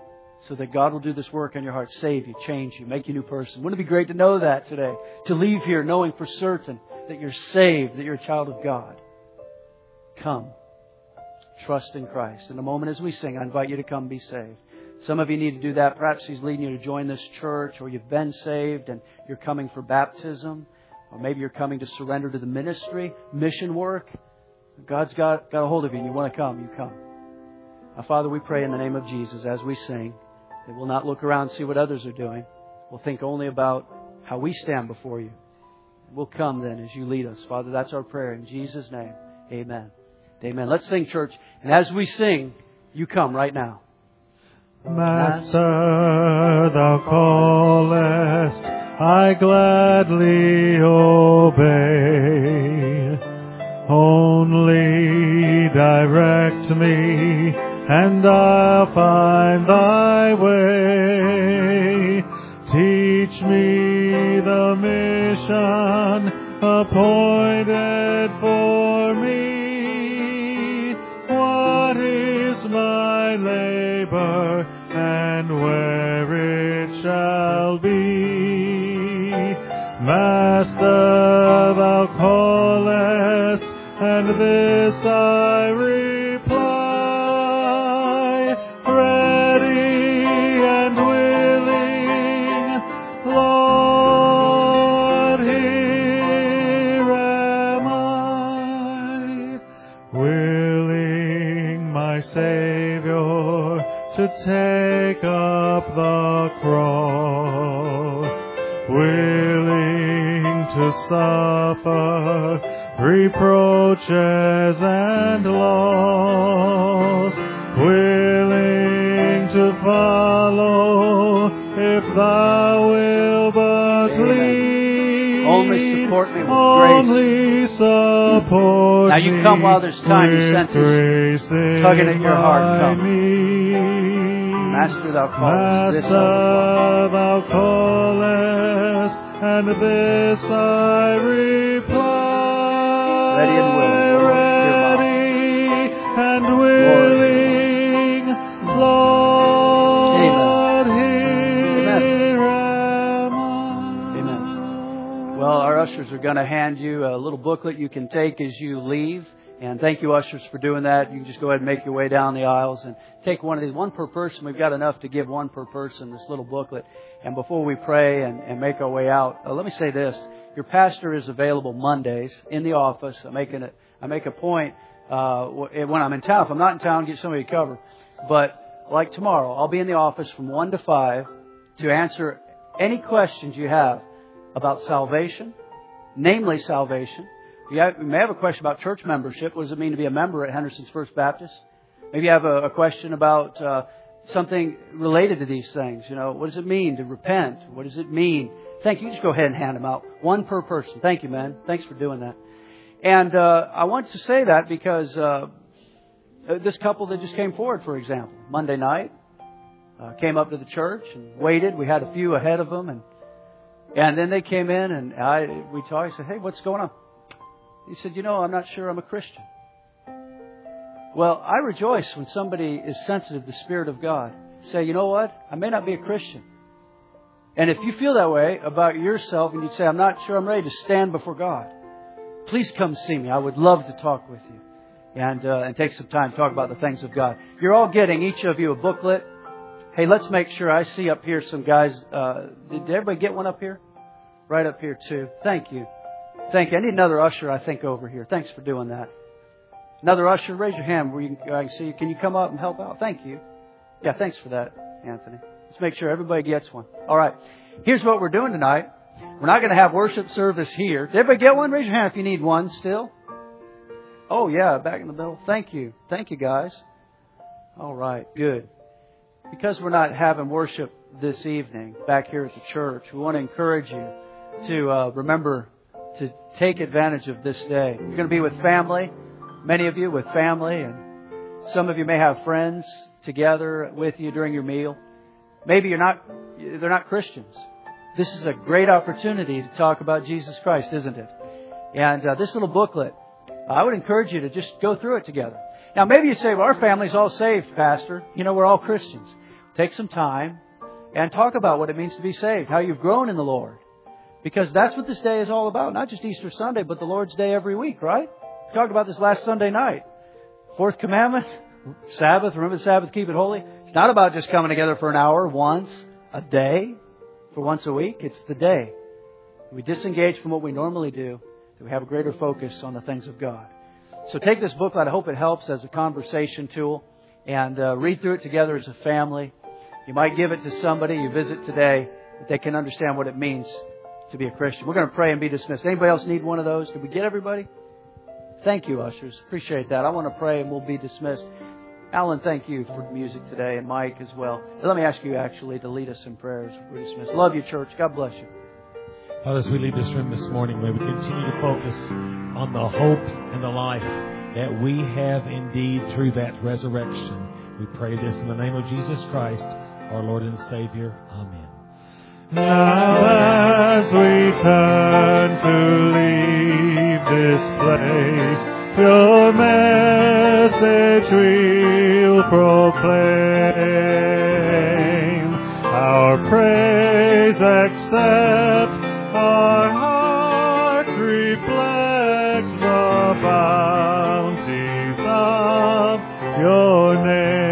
so that God will do this work in your heart, save you, change you, make you a new person. Wouldn't it be great to know that today? To leave here knowing for certain that you're saved, that you're a child of God. Come. Trust in Christ. In a moment as we sing, I invite you to come be saved. Some of you need to do that. Perhaps He's leading you to join this church, or you've been saved and you're coming for baptism, or maybe you're coming to surrender to the ministry, mission work. God's got a hold of you and you want to come, you come. Father, we pray in the name of Jesus as we sing that we'll not look around and see what others are doing. We'll think only about how we stand before you. We'll come then as you lead us. Father, that's our prayer in Jesus' name. Amen. Amen. Let's sing, church. And as we sing, you come right now. Master, Thou callest, I gladly obey. Only direct me, and I'll find Thy way. Teach me the mission appointed for me. What is my labor, and where it shall be? Master, Thou callest, and this I reply, ready and willing, Lord, here am I. Willing, my Savior, to take up the cross, willing to suffer reproaches and loss, willing to follow if Thou will but lead. Only support me with Only support now you come while there's time. You sense it tugging at your heart. Come. Master, Thou callest. Master, Thou callest, and this I reply. Ready and willing, Lord, here am I. Amen. Well, our ushers are going to hand you a little booklet you can take as you leave. And thank you, ushers, for doing that. You can just go ahead and make your way down the aisles and take one of these, one per person. We've got enough to give one per person, this little booklet. And before we pray and make our way out, let me say this. Your pastor is available Mondays in the office. I make a point when I'm in town. If I'm not in town, get somebody to cover. But like tomorrow, I'll be in the office from 1 to 5 to answer any questions you have about salvation, namely salvation. You may have a question about church membership. What does it mean to be a member at Henderson's First Baptist? Maybe you have a question about something related to these things. You know, what does it mean to repent? What does it mean? Thank you. Just go ahead and hand them out. One per person. Thank you, man. Thanks for doing that. And I want to say that because this couple that just came forward, for example, Monday night, came up to the church and waited. We had a few ahead of them. And then they came in and we talked. I said, hey, what's going on? He said, I'm not sure I'm a Christian. Well, I rejoice when somebody is sensitive to the Spirit of God. Say, you know what? I may not be a Christian. And if you feel that way about yourself and you say, I'm not sure I'm ready to stand before God, please come see me. I would love to talk with you and take some time to talk about the things of God. You're all getting, each of you, a booklet. Hey, let's make sure. I see up here some guys. Did everybody get one up here? Right up here, too. Thank you. Thank you. I need another usher, I think, over here. Thanks for doing that. Another usher, raise your hand where I can see you. Can you come up and help out? Thank you. Yeah, thanks for that, Anthony. Let's make sure everybody gets one. All right. Here's what we're doing tonight. We're not going to have worship service here. Did everybody get one? Raise your hand if you need one still. Oh, yeah, back in the middle. Thank you. Thank you, guys. All right, good. Because we're not having worship this evening back here at the church, we want to encourage you to remember to take advantage of this day. You're going to be with family, many of you with family, and some of you may have friends together with you during your meal. Maybe they're not Christians. This is a great opportunity to talk about Jesus Christ, isn't it? And this little booklet, I would encourage you to just go through it together. Now, maybe you say, well, our family's all saved, Pastor. We're all Christians. take some time and talk about what it means to be saved, how you've grown in the Lord. Because that's what this day is all about. Not just Easter Sunday, but the Lord's Day every week, right? We talked about this last Sunday night. Fourth commandment, Sabbath, remember the Sabbath, keep it holy. It's not about just coming together for an hour once a day, for once a week. It's the day. We disengage from what we normally do, that we have a greater focus on the things of God. So take this booklet. I hope it helps as a conversation tool, and read through it together as a family. You might give it to somebody you visit today that they can understand what it means to be a Christian. We're going to pray and be dismissed. Anybody else need one of those? Did we get everybody? Thank you, ushers. Appreciate that. I want to pray and we'll be dismissed. Alan, thank you for the music today, and Mike as well. Let me ask you actually to lead us in prayers. We're dismissed. Love you, church. God bless you. Father, as we leave this room this morning, may we continue to focus on the hope and the life that we have indeed through that resurrection. We pray this in the name of Jesus Christ, our Lord and Savior. Amen. Now as we turn to leave this place, your message we'll proclaim. Our praise accept, our hearts reflect the bounties of your name.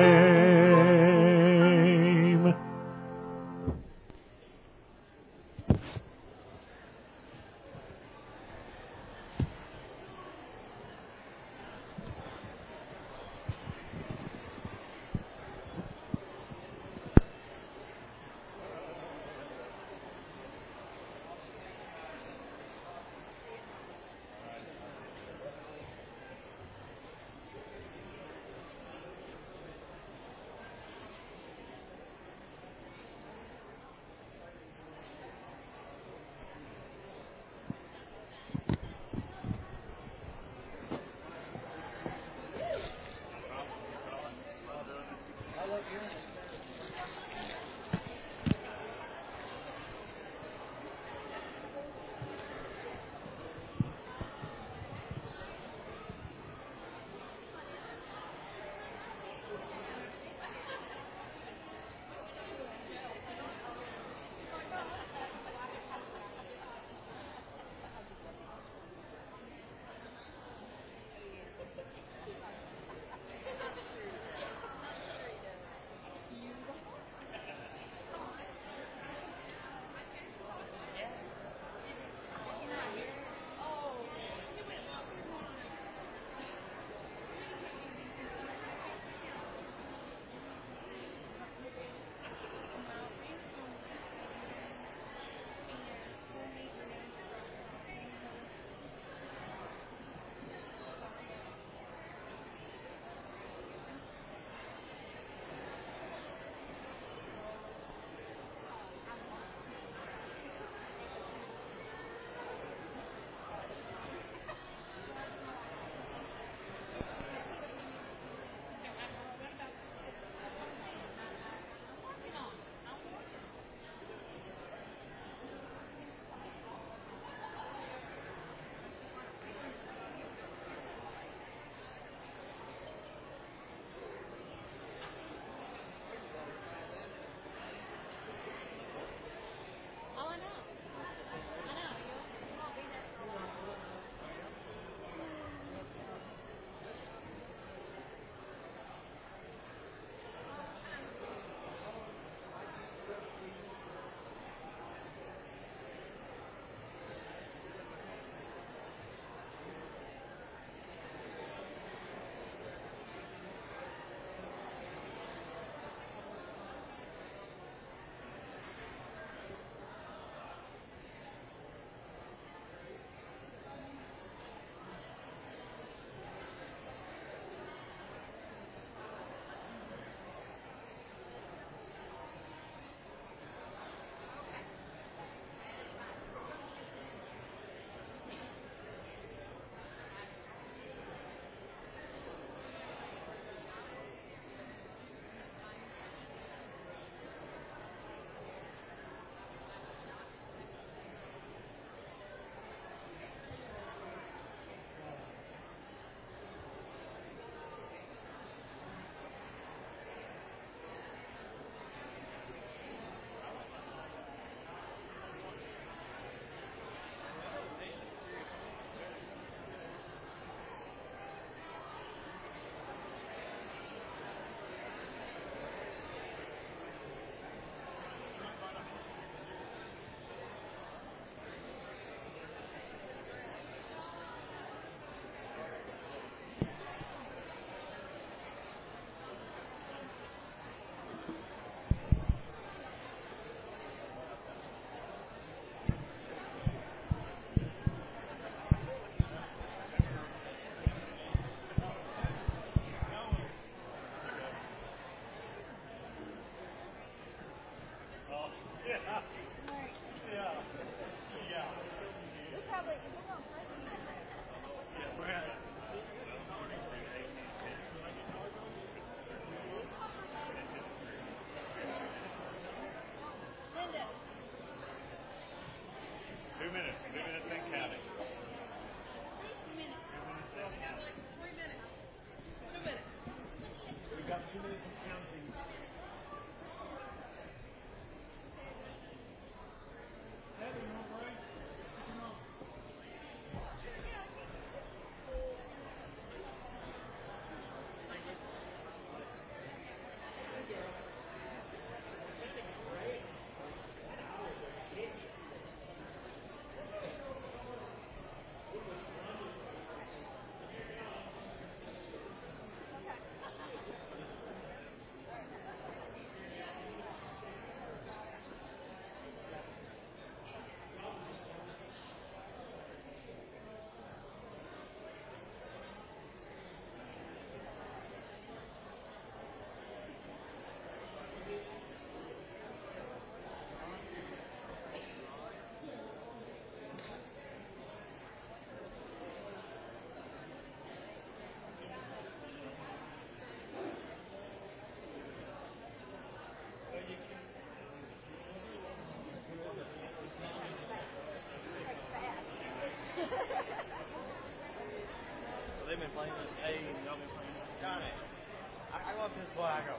So they've been playing this A and y'all been playing this. Johnny, I go up this way, I go.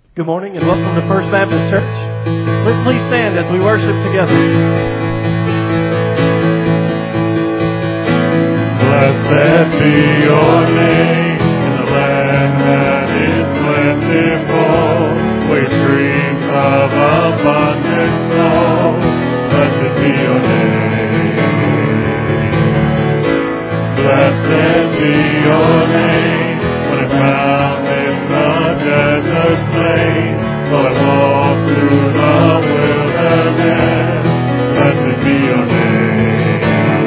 Good morning and welcome to First Baptist Church. Let's please stand as we worship together. Blessed be your name in the land that is plentiful, where streams of abundance flow. Blessed be your name. Blessed be your name when I found in the desert place, while I walk through the wilderness. Blessed be your name.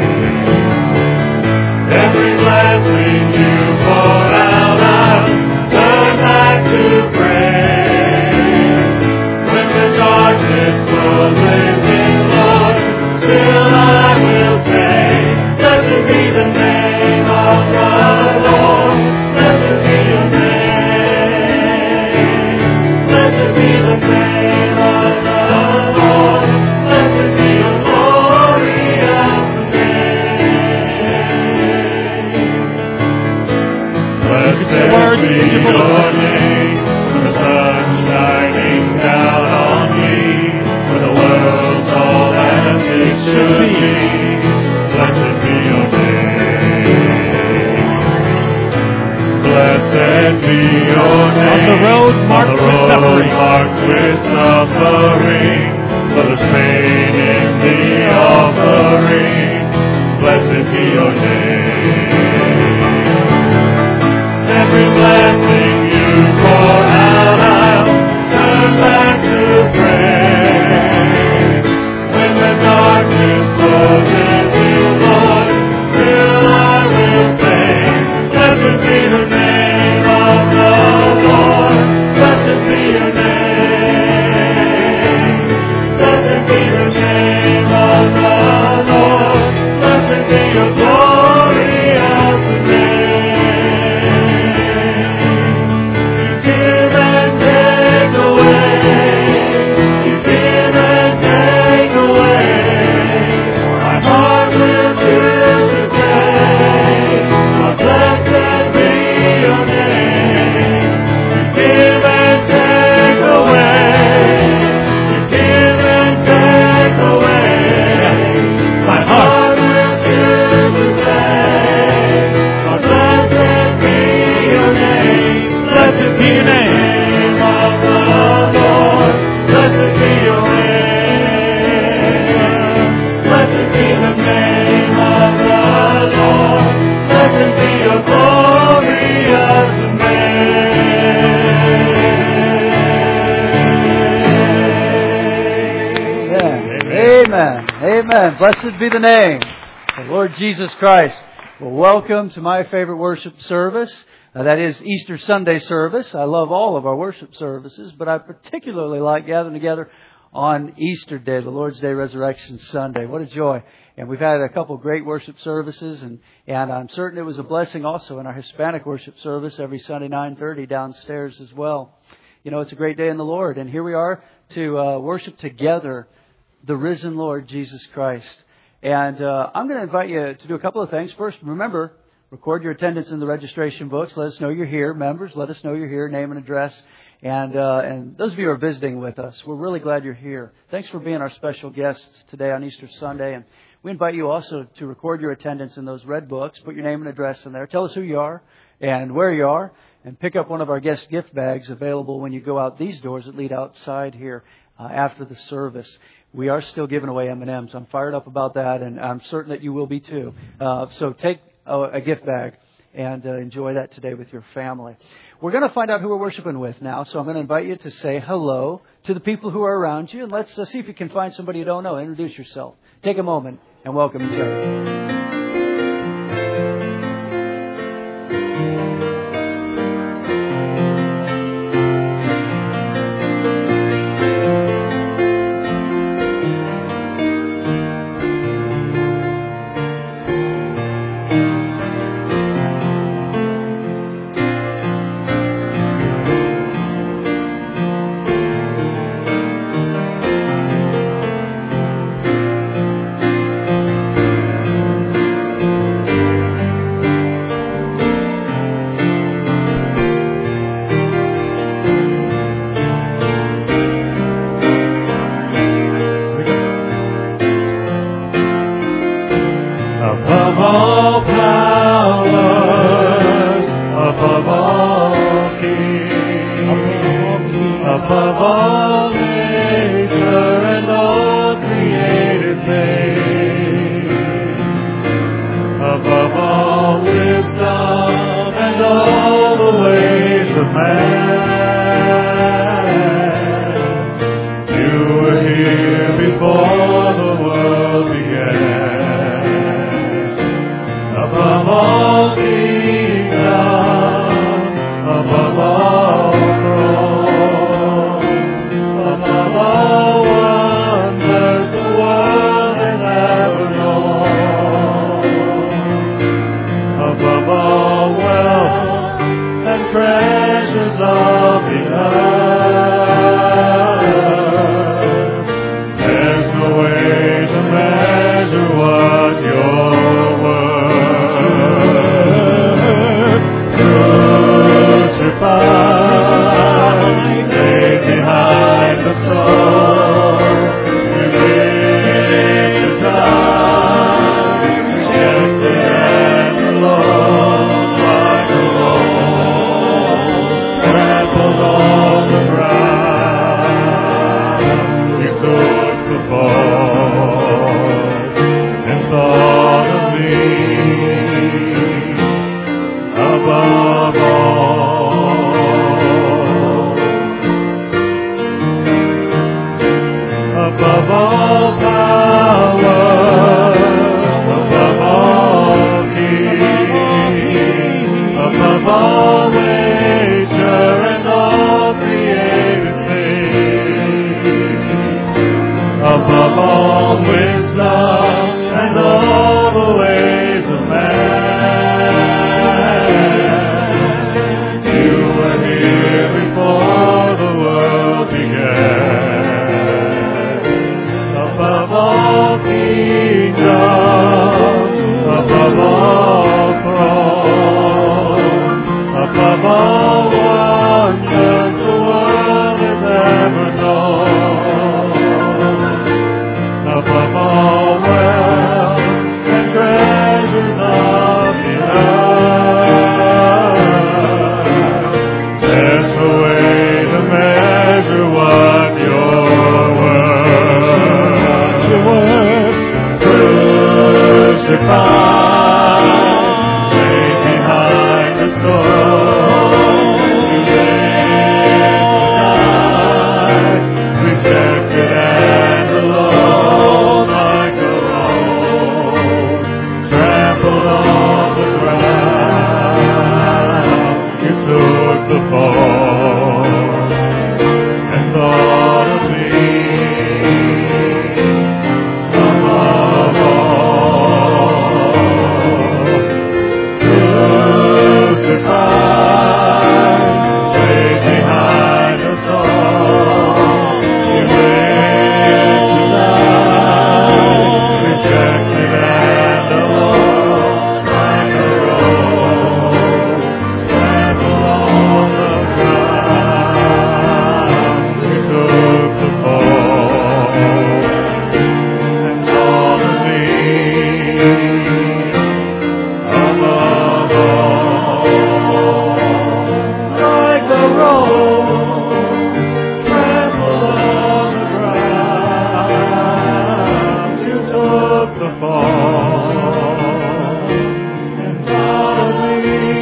Every blessing you pour out, I'll turn back to praise. When the darkness closes in, Lord, still I will say, blessed be the name of the Lord. Blessed be your name. Blessed be the name of the Lord. Blessed be your glorious name. Blessed be your name when the sun's shining down on me, when the world's all that it should be. Blessed be your name. Blessed be your name. On the road marked with suffering, for the pain in the offering. Blessed be your name. Every blessing you pour out, I'll turn back to praise. When the darkness closes in, Lord, still I will say, blessed be the name of the Lord. Blessed be your name. Blessed be the name of the Lord. Blessed be your glorious name. You give and take away. You give and take away. My heart will choose to say, oh, blessed be your name. You give and take away. You give and take away. My heart will choose to say, oh, blessed be your name. Blessed be your name of the Lord. Blessed be your name. Blessed be the name of the Lord. Blessed be your glorious name. Amen. Amen. Blessed be the name of Lord Jesus Christ. Well, welcome to my favorite worship service. That is Easter Sunday service. I love all of our worship services, but I particularly like gathering together on Easter Day, the Lord's Day Resurrection Sunday. What a joy. And we've had a couple of great worship services, and I'm certain it was a blessing also in our Hispanic worship service every Sunday 9:30 downstairs as well. You know, it's a great day in the Lord, and here we are to worship together the risen Lord Jesus Christ. And I'm going to invite you to do a couple of things. First, remember, record your attendance in the registration books. Let us know you're here. Members, let us know you're here, name and address. And those of you who are visiting with us, we're really glad you're here. Thanks for being our special guests today on Easter Sunday. And we invite you also to record your attendance in those red books. Put your name and address in there. Tell us who you are and where you are. And pick up one of our guest gift bags available when you go out these doors that lead outside here after the service. We are still giving away M&Ms. I'm fired up about that, and I'm certain that you will be too. So take a gift bag and enjoy that today with your family. We're going to find out who we're worshiping with now, so I'm going to invite you to say hello to the people who are around you, and let's see if you can find somebody you don't know. Introduce yourself. Take a moment and welcome each other. above all nature and all created things, above all wisdom and all the ways of man. You were here before the world began, above all kingdoms, above all thrones, above all wonders the world has ever known, above all wealth and treasures of the earth. There's no way to measure what you're worth. Crucified, laid behind the stone, you lived to die, rejected and alone, like a rose, trampled on the ground. You took the fall and thought of me above all powers, above all kings, above all nature and all created things, above all wisdom and all the ways of man. You were here before the world began, above all kingdoms, above all thrones, above all wonders the world has ever known, above all wealth and treasures of the earth. There's no way to measure what you're worth. Crucified, laid behind the stone, you lived to die, rejected and alone, like a rose, trampled on the ground. You took the fall and thought of me above all. Crucified, laid behind the stone, you lived to die, rejected and alone, like a rose, trampled on the ground. You took the fall and thought of me above all, like the rose, trampled on the ground. You took the fall and thought of me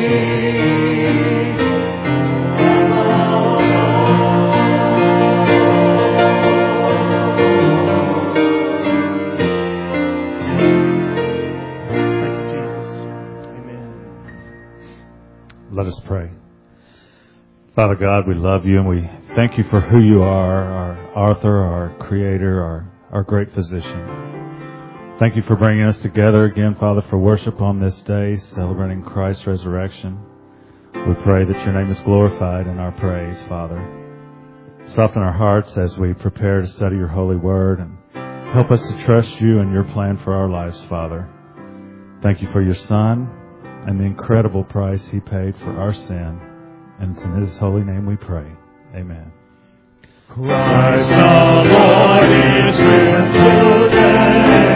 Thank you, Jesus. Amen. Let us pray. Father God, we love you and we thank you for who you are, our author, our creator, our great physician. Thank you for bringing us together again, Father, for worship on this day, celebrating Christ's resurrection. We pray that your name is glorified in our praise, Father. Soften our hearts as we prepare to study your holy word and help us to trust you and your plan for our lives, Father. Thank you for your Son and the incredible price he paid for our sin. And it's in his holy name we pray. Amen. Christ the Lord is risen today.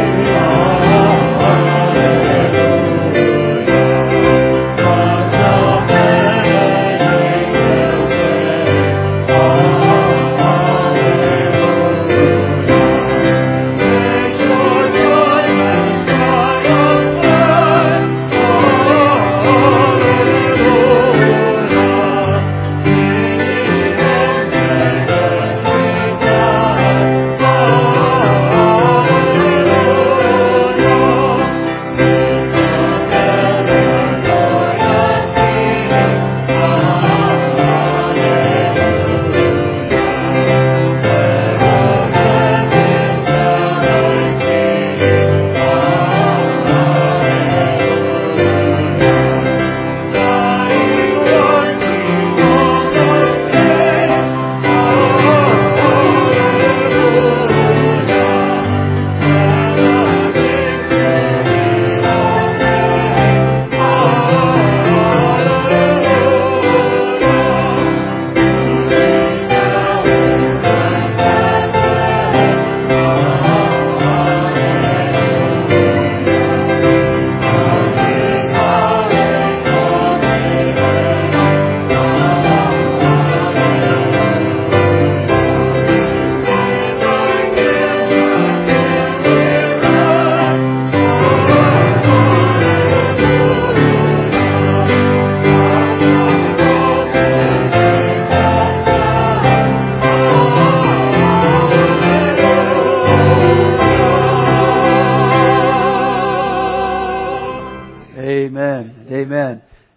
Hallelujah.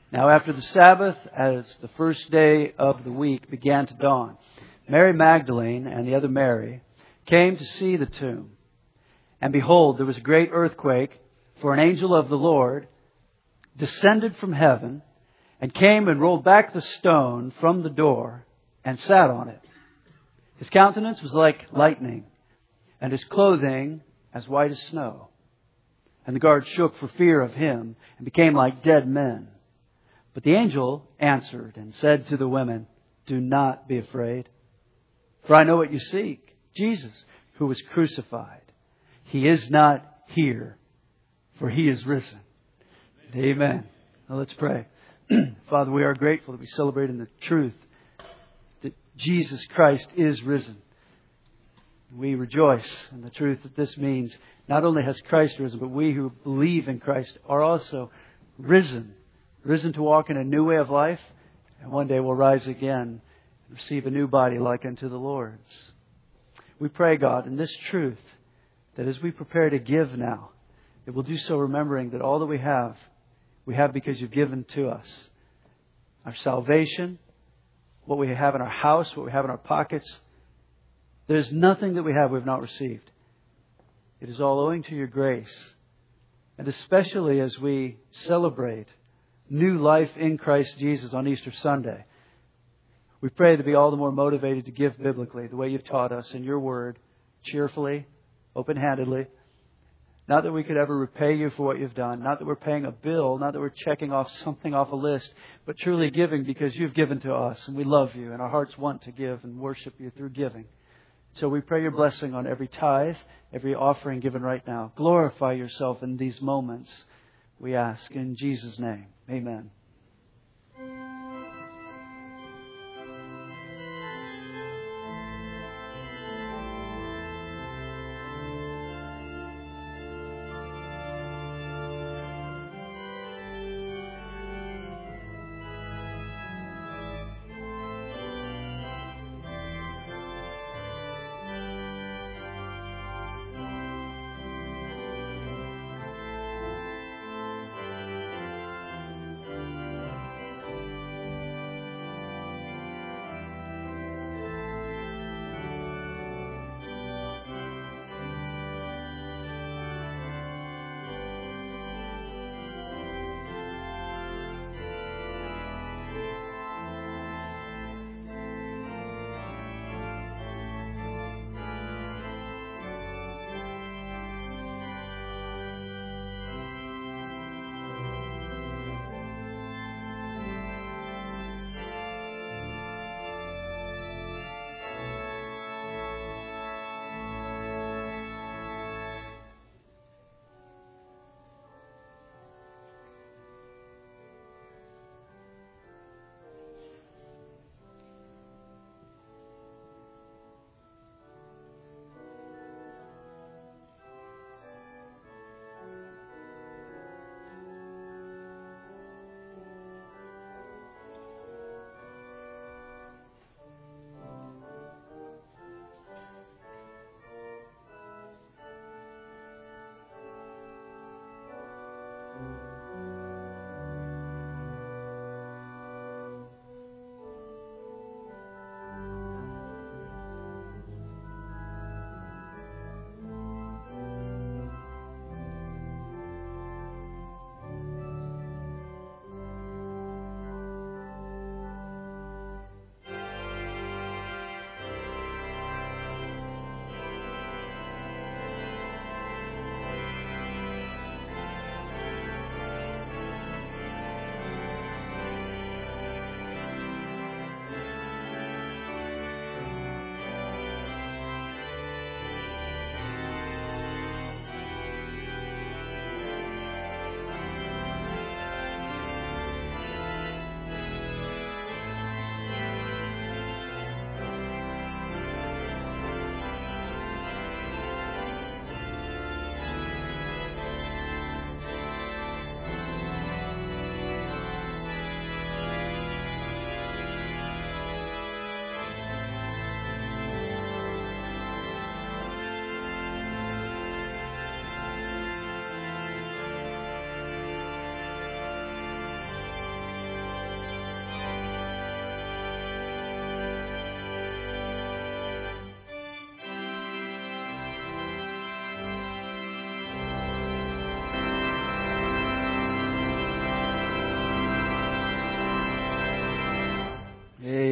Now after the Sabbath, as the first day of the week began to dawn, Mary Magdalene and the other Mary came to see the tomb. And behold, there was a great earthquake, for an angel of the Lord descended from heaven and came and rolled back the stone from the door and sat on it. His countenance was like lightning, and his clothing as white as snow. And the guards shook for fear of him and became like dead men. But the angel answered and said to the women, "Do not be afraid, for I know what you seek, Jesus, who was crucified. He is not here, for He is risen." Amen. Now let's pray. Father, we are grateful that we celebrate in the truth that Jesus Christ is risen. We rejoice in the truth that this means not only has Christ risen, but we who believe in Christ are also risen. Risen to walk in a new way of life, and one day we'll rise again and receive a new body like unto the Lord's. We pray, God, in this truth, that as we prepare to give now, that we'll do so remembering that all that we have because you've given to us. Our salvation, what we have in our house, what we have in our pockets. There's nothing that we have not received. It is all owing to your grace. And especially as we celebrate new life in Christ Jesus on Easter Sunday, we pray to be all the more motivated to give biblically, the way you've taught us in your word, cheerfully, open-handedly. Not that we could ever repay you for what you've done. Not that we're paying a bill. Not that we're checking off something off a list. But truly giving because you've given to us. And we love you. And our hearts want to give and worship you through giving. So we pray your blessing on every tithe, every offering given right now. Glorify yourself in these moments, we ask. In Jesus' name, amen.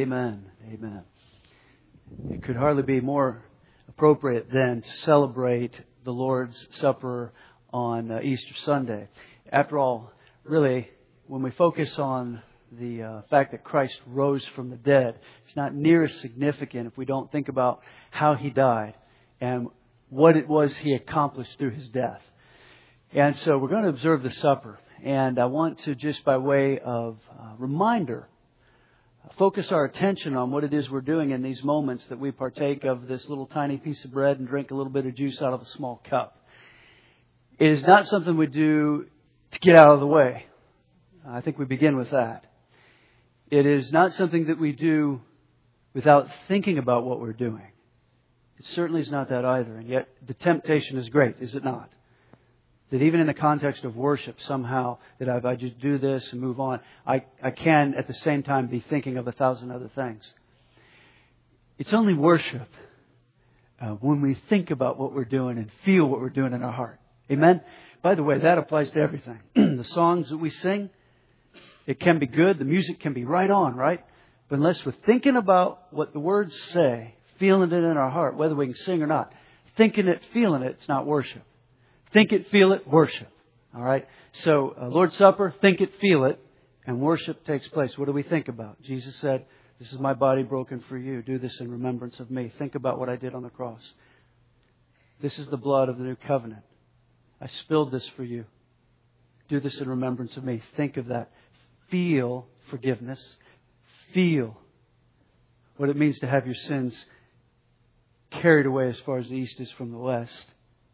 Amen. Amen. It could hardly be more appropriate than to celebrate the Lord's Supper on Easter Sunday. After all, really, when we focus on the fact that Christ rose from the dead, it's not near as significant if we don't think about how He died and what it was He accomplished through His death. And so we're going to observe the supper. And I want to, just by way of reminder, focus our attention on what it is we're doing in these moments that we partake of this little tiny piece of bread and drink a little bit of juice out of a small cup. It is not something we do to get out of the way. I think we begin with that. It is not something that we do without thinking about what we're doing. It certainly is not that either. And yet the temptation is great, is it not? That even in the context of worship, somehow, that if I just do this and move on, I can at the same time be thinking of 1,000 other things. It's only worship when we think about what we're doing and feel what we're doing in our heart. Amen? By the way, that applies to everything. The songs that we sing, it can be good. The music can be right on, right? But unless we're thinking about what the words say, feeling it in our heart, whether we can sing or not, thinking it, feeling it, it's not worship. Think it, feel it, worship. All right? So, Lord's Supper, think it, feel it, and worship takes place. What do we think about? Jesus said, "This is my body broken for you. Do this in remembrance of me." Think about what I did on the cross. This is the blood of the new covenant. I spilled this for you. Do this in remembrance of me. Think of that. Feel forgiveness. Feel what it means to have your sins carried away as far as the east is from the west.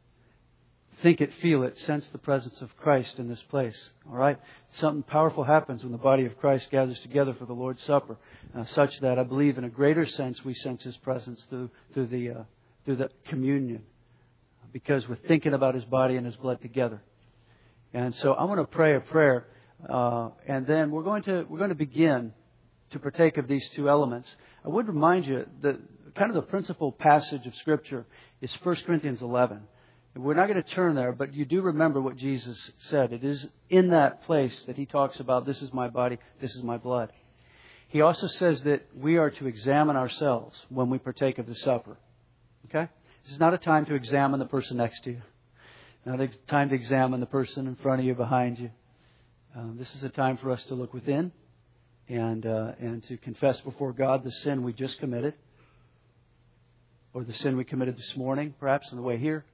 Think it, feel it, sense the presence of Christ in this place. All right? Something powerful happens when the body of Christ gathers together for the Lord's Supper, such that I believe in a greater sense we sense His presence through the communion, because we're thinking about His body and His blood together. And so I want to pray a prayer, and then we're going to begin to partake of these two elements. I would remind you that kind of the principal passage of Scripture is 1 Corinthians 11. We're not going to turn there, but you do remember what Jesus said. It is in that place that He talks about, this is my body, this is my blood. He also says that we are to examine ourselves when we partake of the supper. Okay? This is not a time to examine the person next to you. Not a time to examine the person in front of you, behind you. This is a time for us to look within and to confess before God the sin we just committed, or the sin we committed this morning, perhaps on the way here.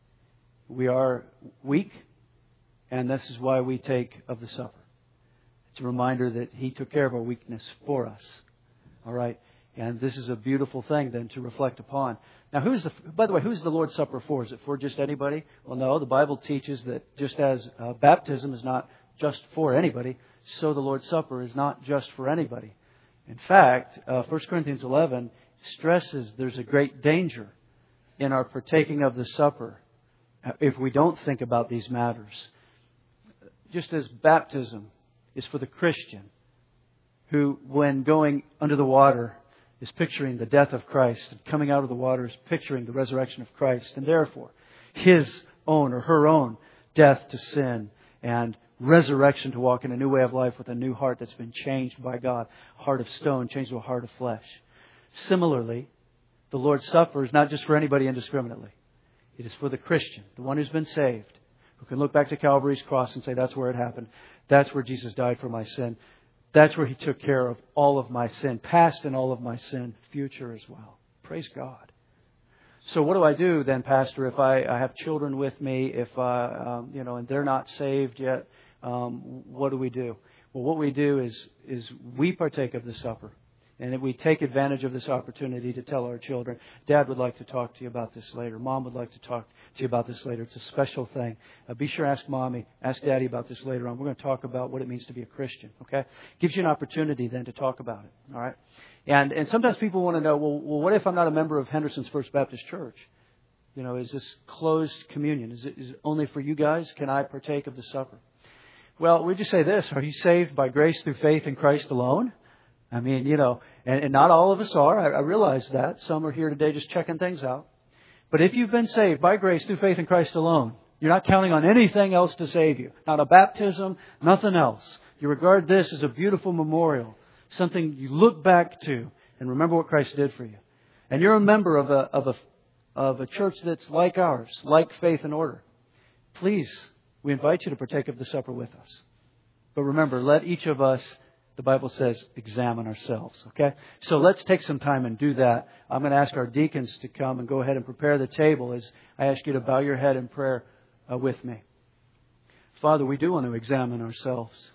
We are weak, and this is why we take of the supper. It's a reminder that He took care of our weakness for us. All right? And this is a beautiful thing then to reflect upon. Now, who's the Lord's Supper for? Is it for just anybody? Well, no. The Bible teaches that just as baptism is not just for anybody, so the Lord's Supper is not just for anybody. In fact, 1 Corinthians 11 stresses there's a great danger in our partaking of the supper if we don't think about these matters. Just as baptism is for the Christian, who, when going under the water, is picturing the death of Christ, and coming out of the water is picturing the resurrection of Christ, and therefore his own or her own death to sin and resurrection to walk in a new way of life with a new heart that's been changed by God, heart of stone changed to a heart of flesh. Similarly, the Lord's Supper is not just for anybody indiscriminately. It is for the Christian, the one who's been saved, who can look back to Calvary's cross and say, that's where it happened. That's where Jesus died for my sin. That's where He took care of all of my sin, past and all of my sin, future as well. Praise God. So what do I do then, Pastor, if I have children with me, if and they're not saved yet? What do we do? Well, what we do is we partake of the supper. And we take advantage of this opportunity to tell our children, Dad would like to talk to you about this later. Mom would like to talk to you about this later. It's a special thing. Be sure to ask Mommy, ask Daddy about this later on. We're going to talk about what it means to be a Christian, okay? Gives you an opportunity then to talk about it, all right? And sometimes people want to know, well, what if I'm not a member of Henderson's First Baptist Church? Is this closed communion? Is it only for you guys? Can I partake of the supper? Well, we just say this. Are you saved by grace through faith in Christ alone? I mean, and not all of us are. I realize that. Some are here today just checking things out. But if you've been saved by grace through faith in Christ alone, you're not counting on anything else to save you. Not a baptism, nothing else. You regard this as a beautiful memorial, something you look back to and remember what Christ did for you, and you're a member of a church that's like ours, like Faith and Order, please, we invite you to partake of the supper with us. But remember, let each of us, the Bible says, examine ourselves. Okay? So let's take some time and do that. I'm going to ask our deacons to come and go ahead and prepare the table as I ask you to bow your head in prayer with me. Father, we do want to examine ourselves.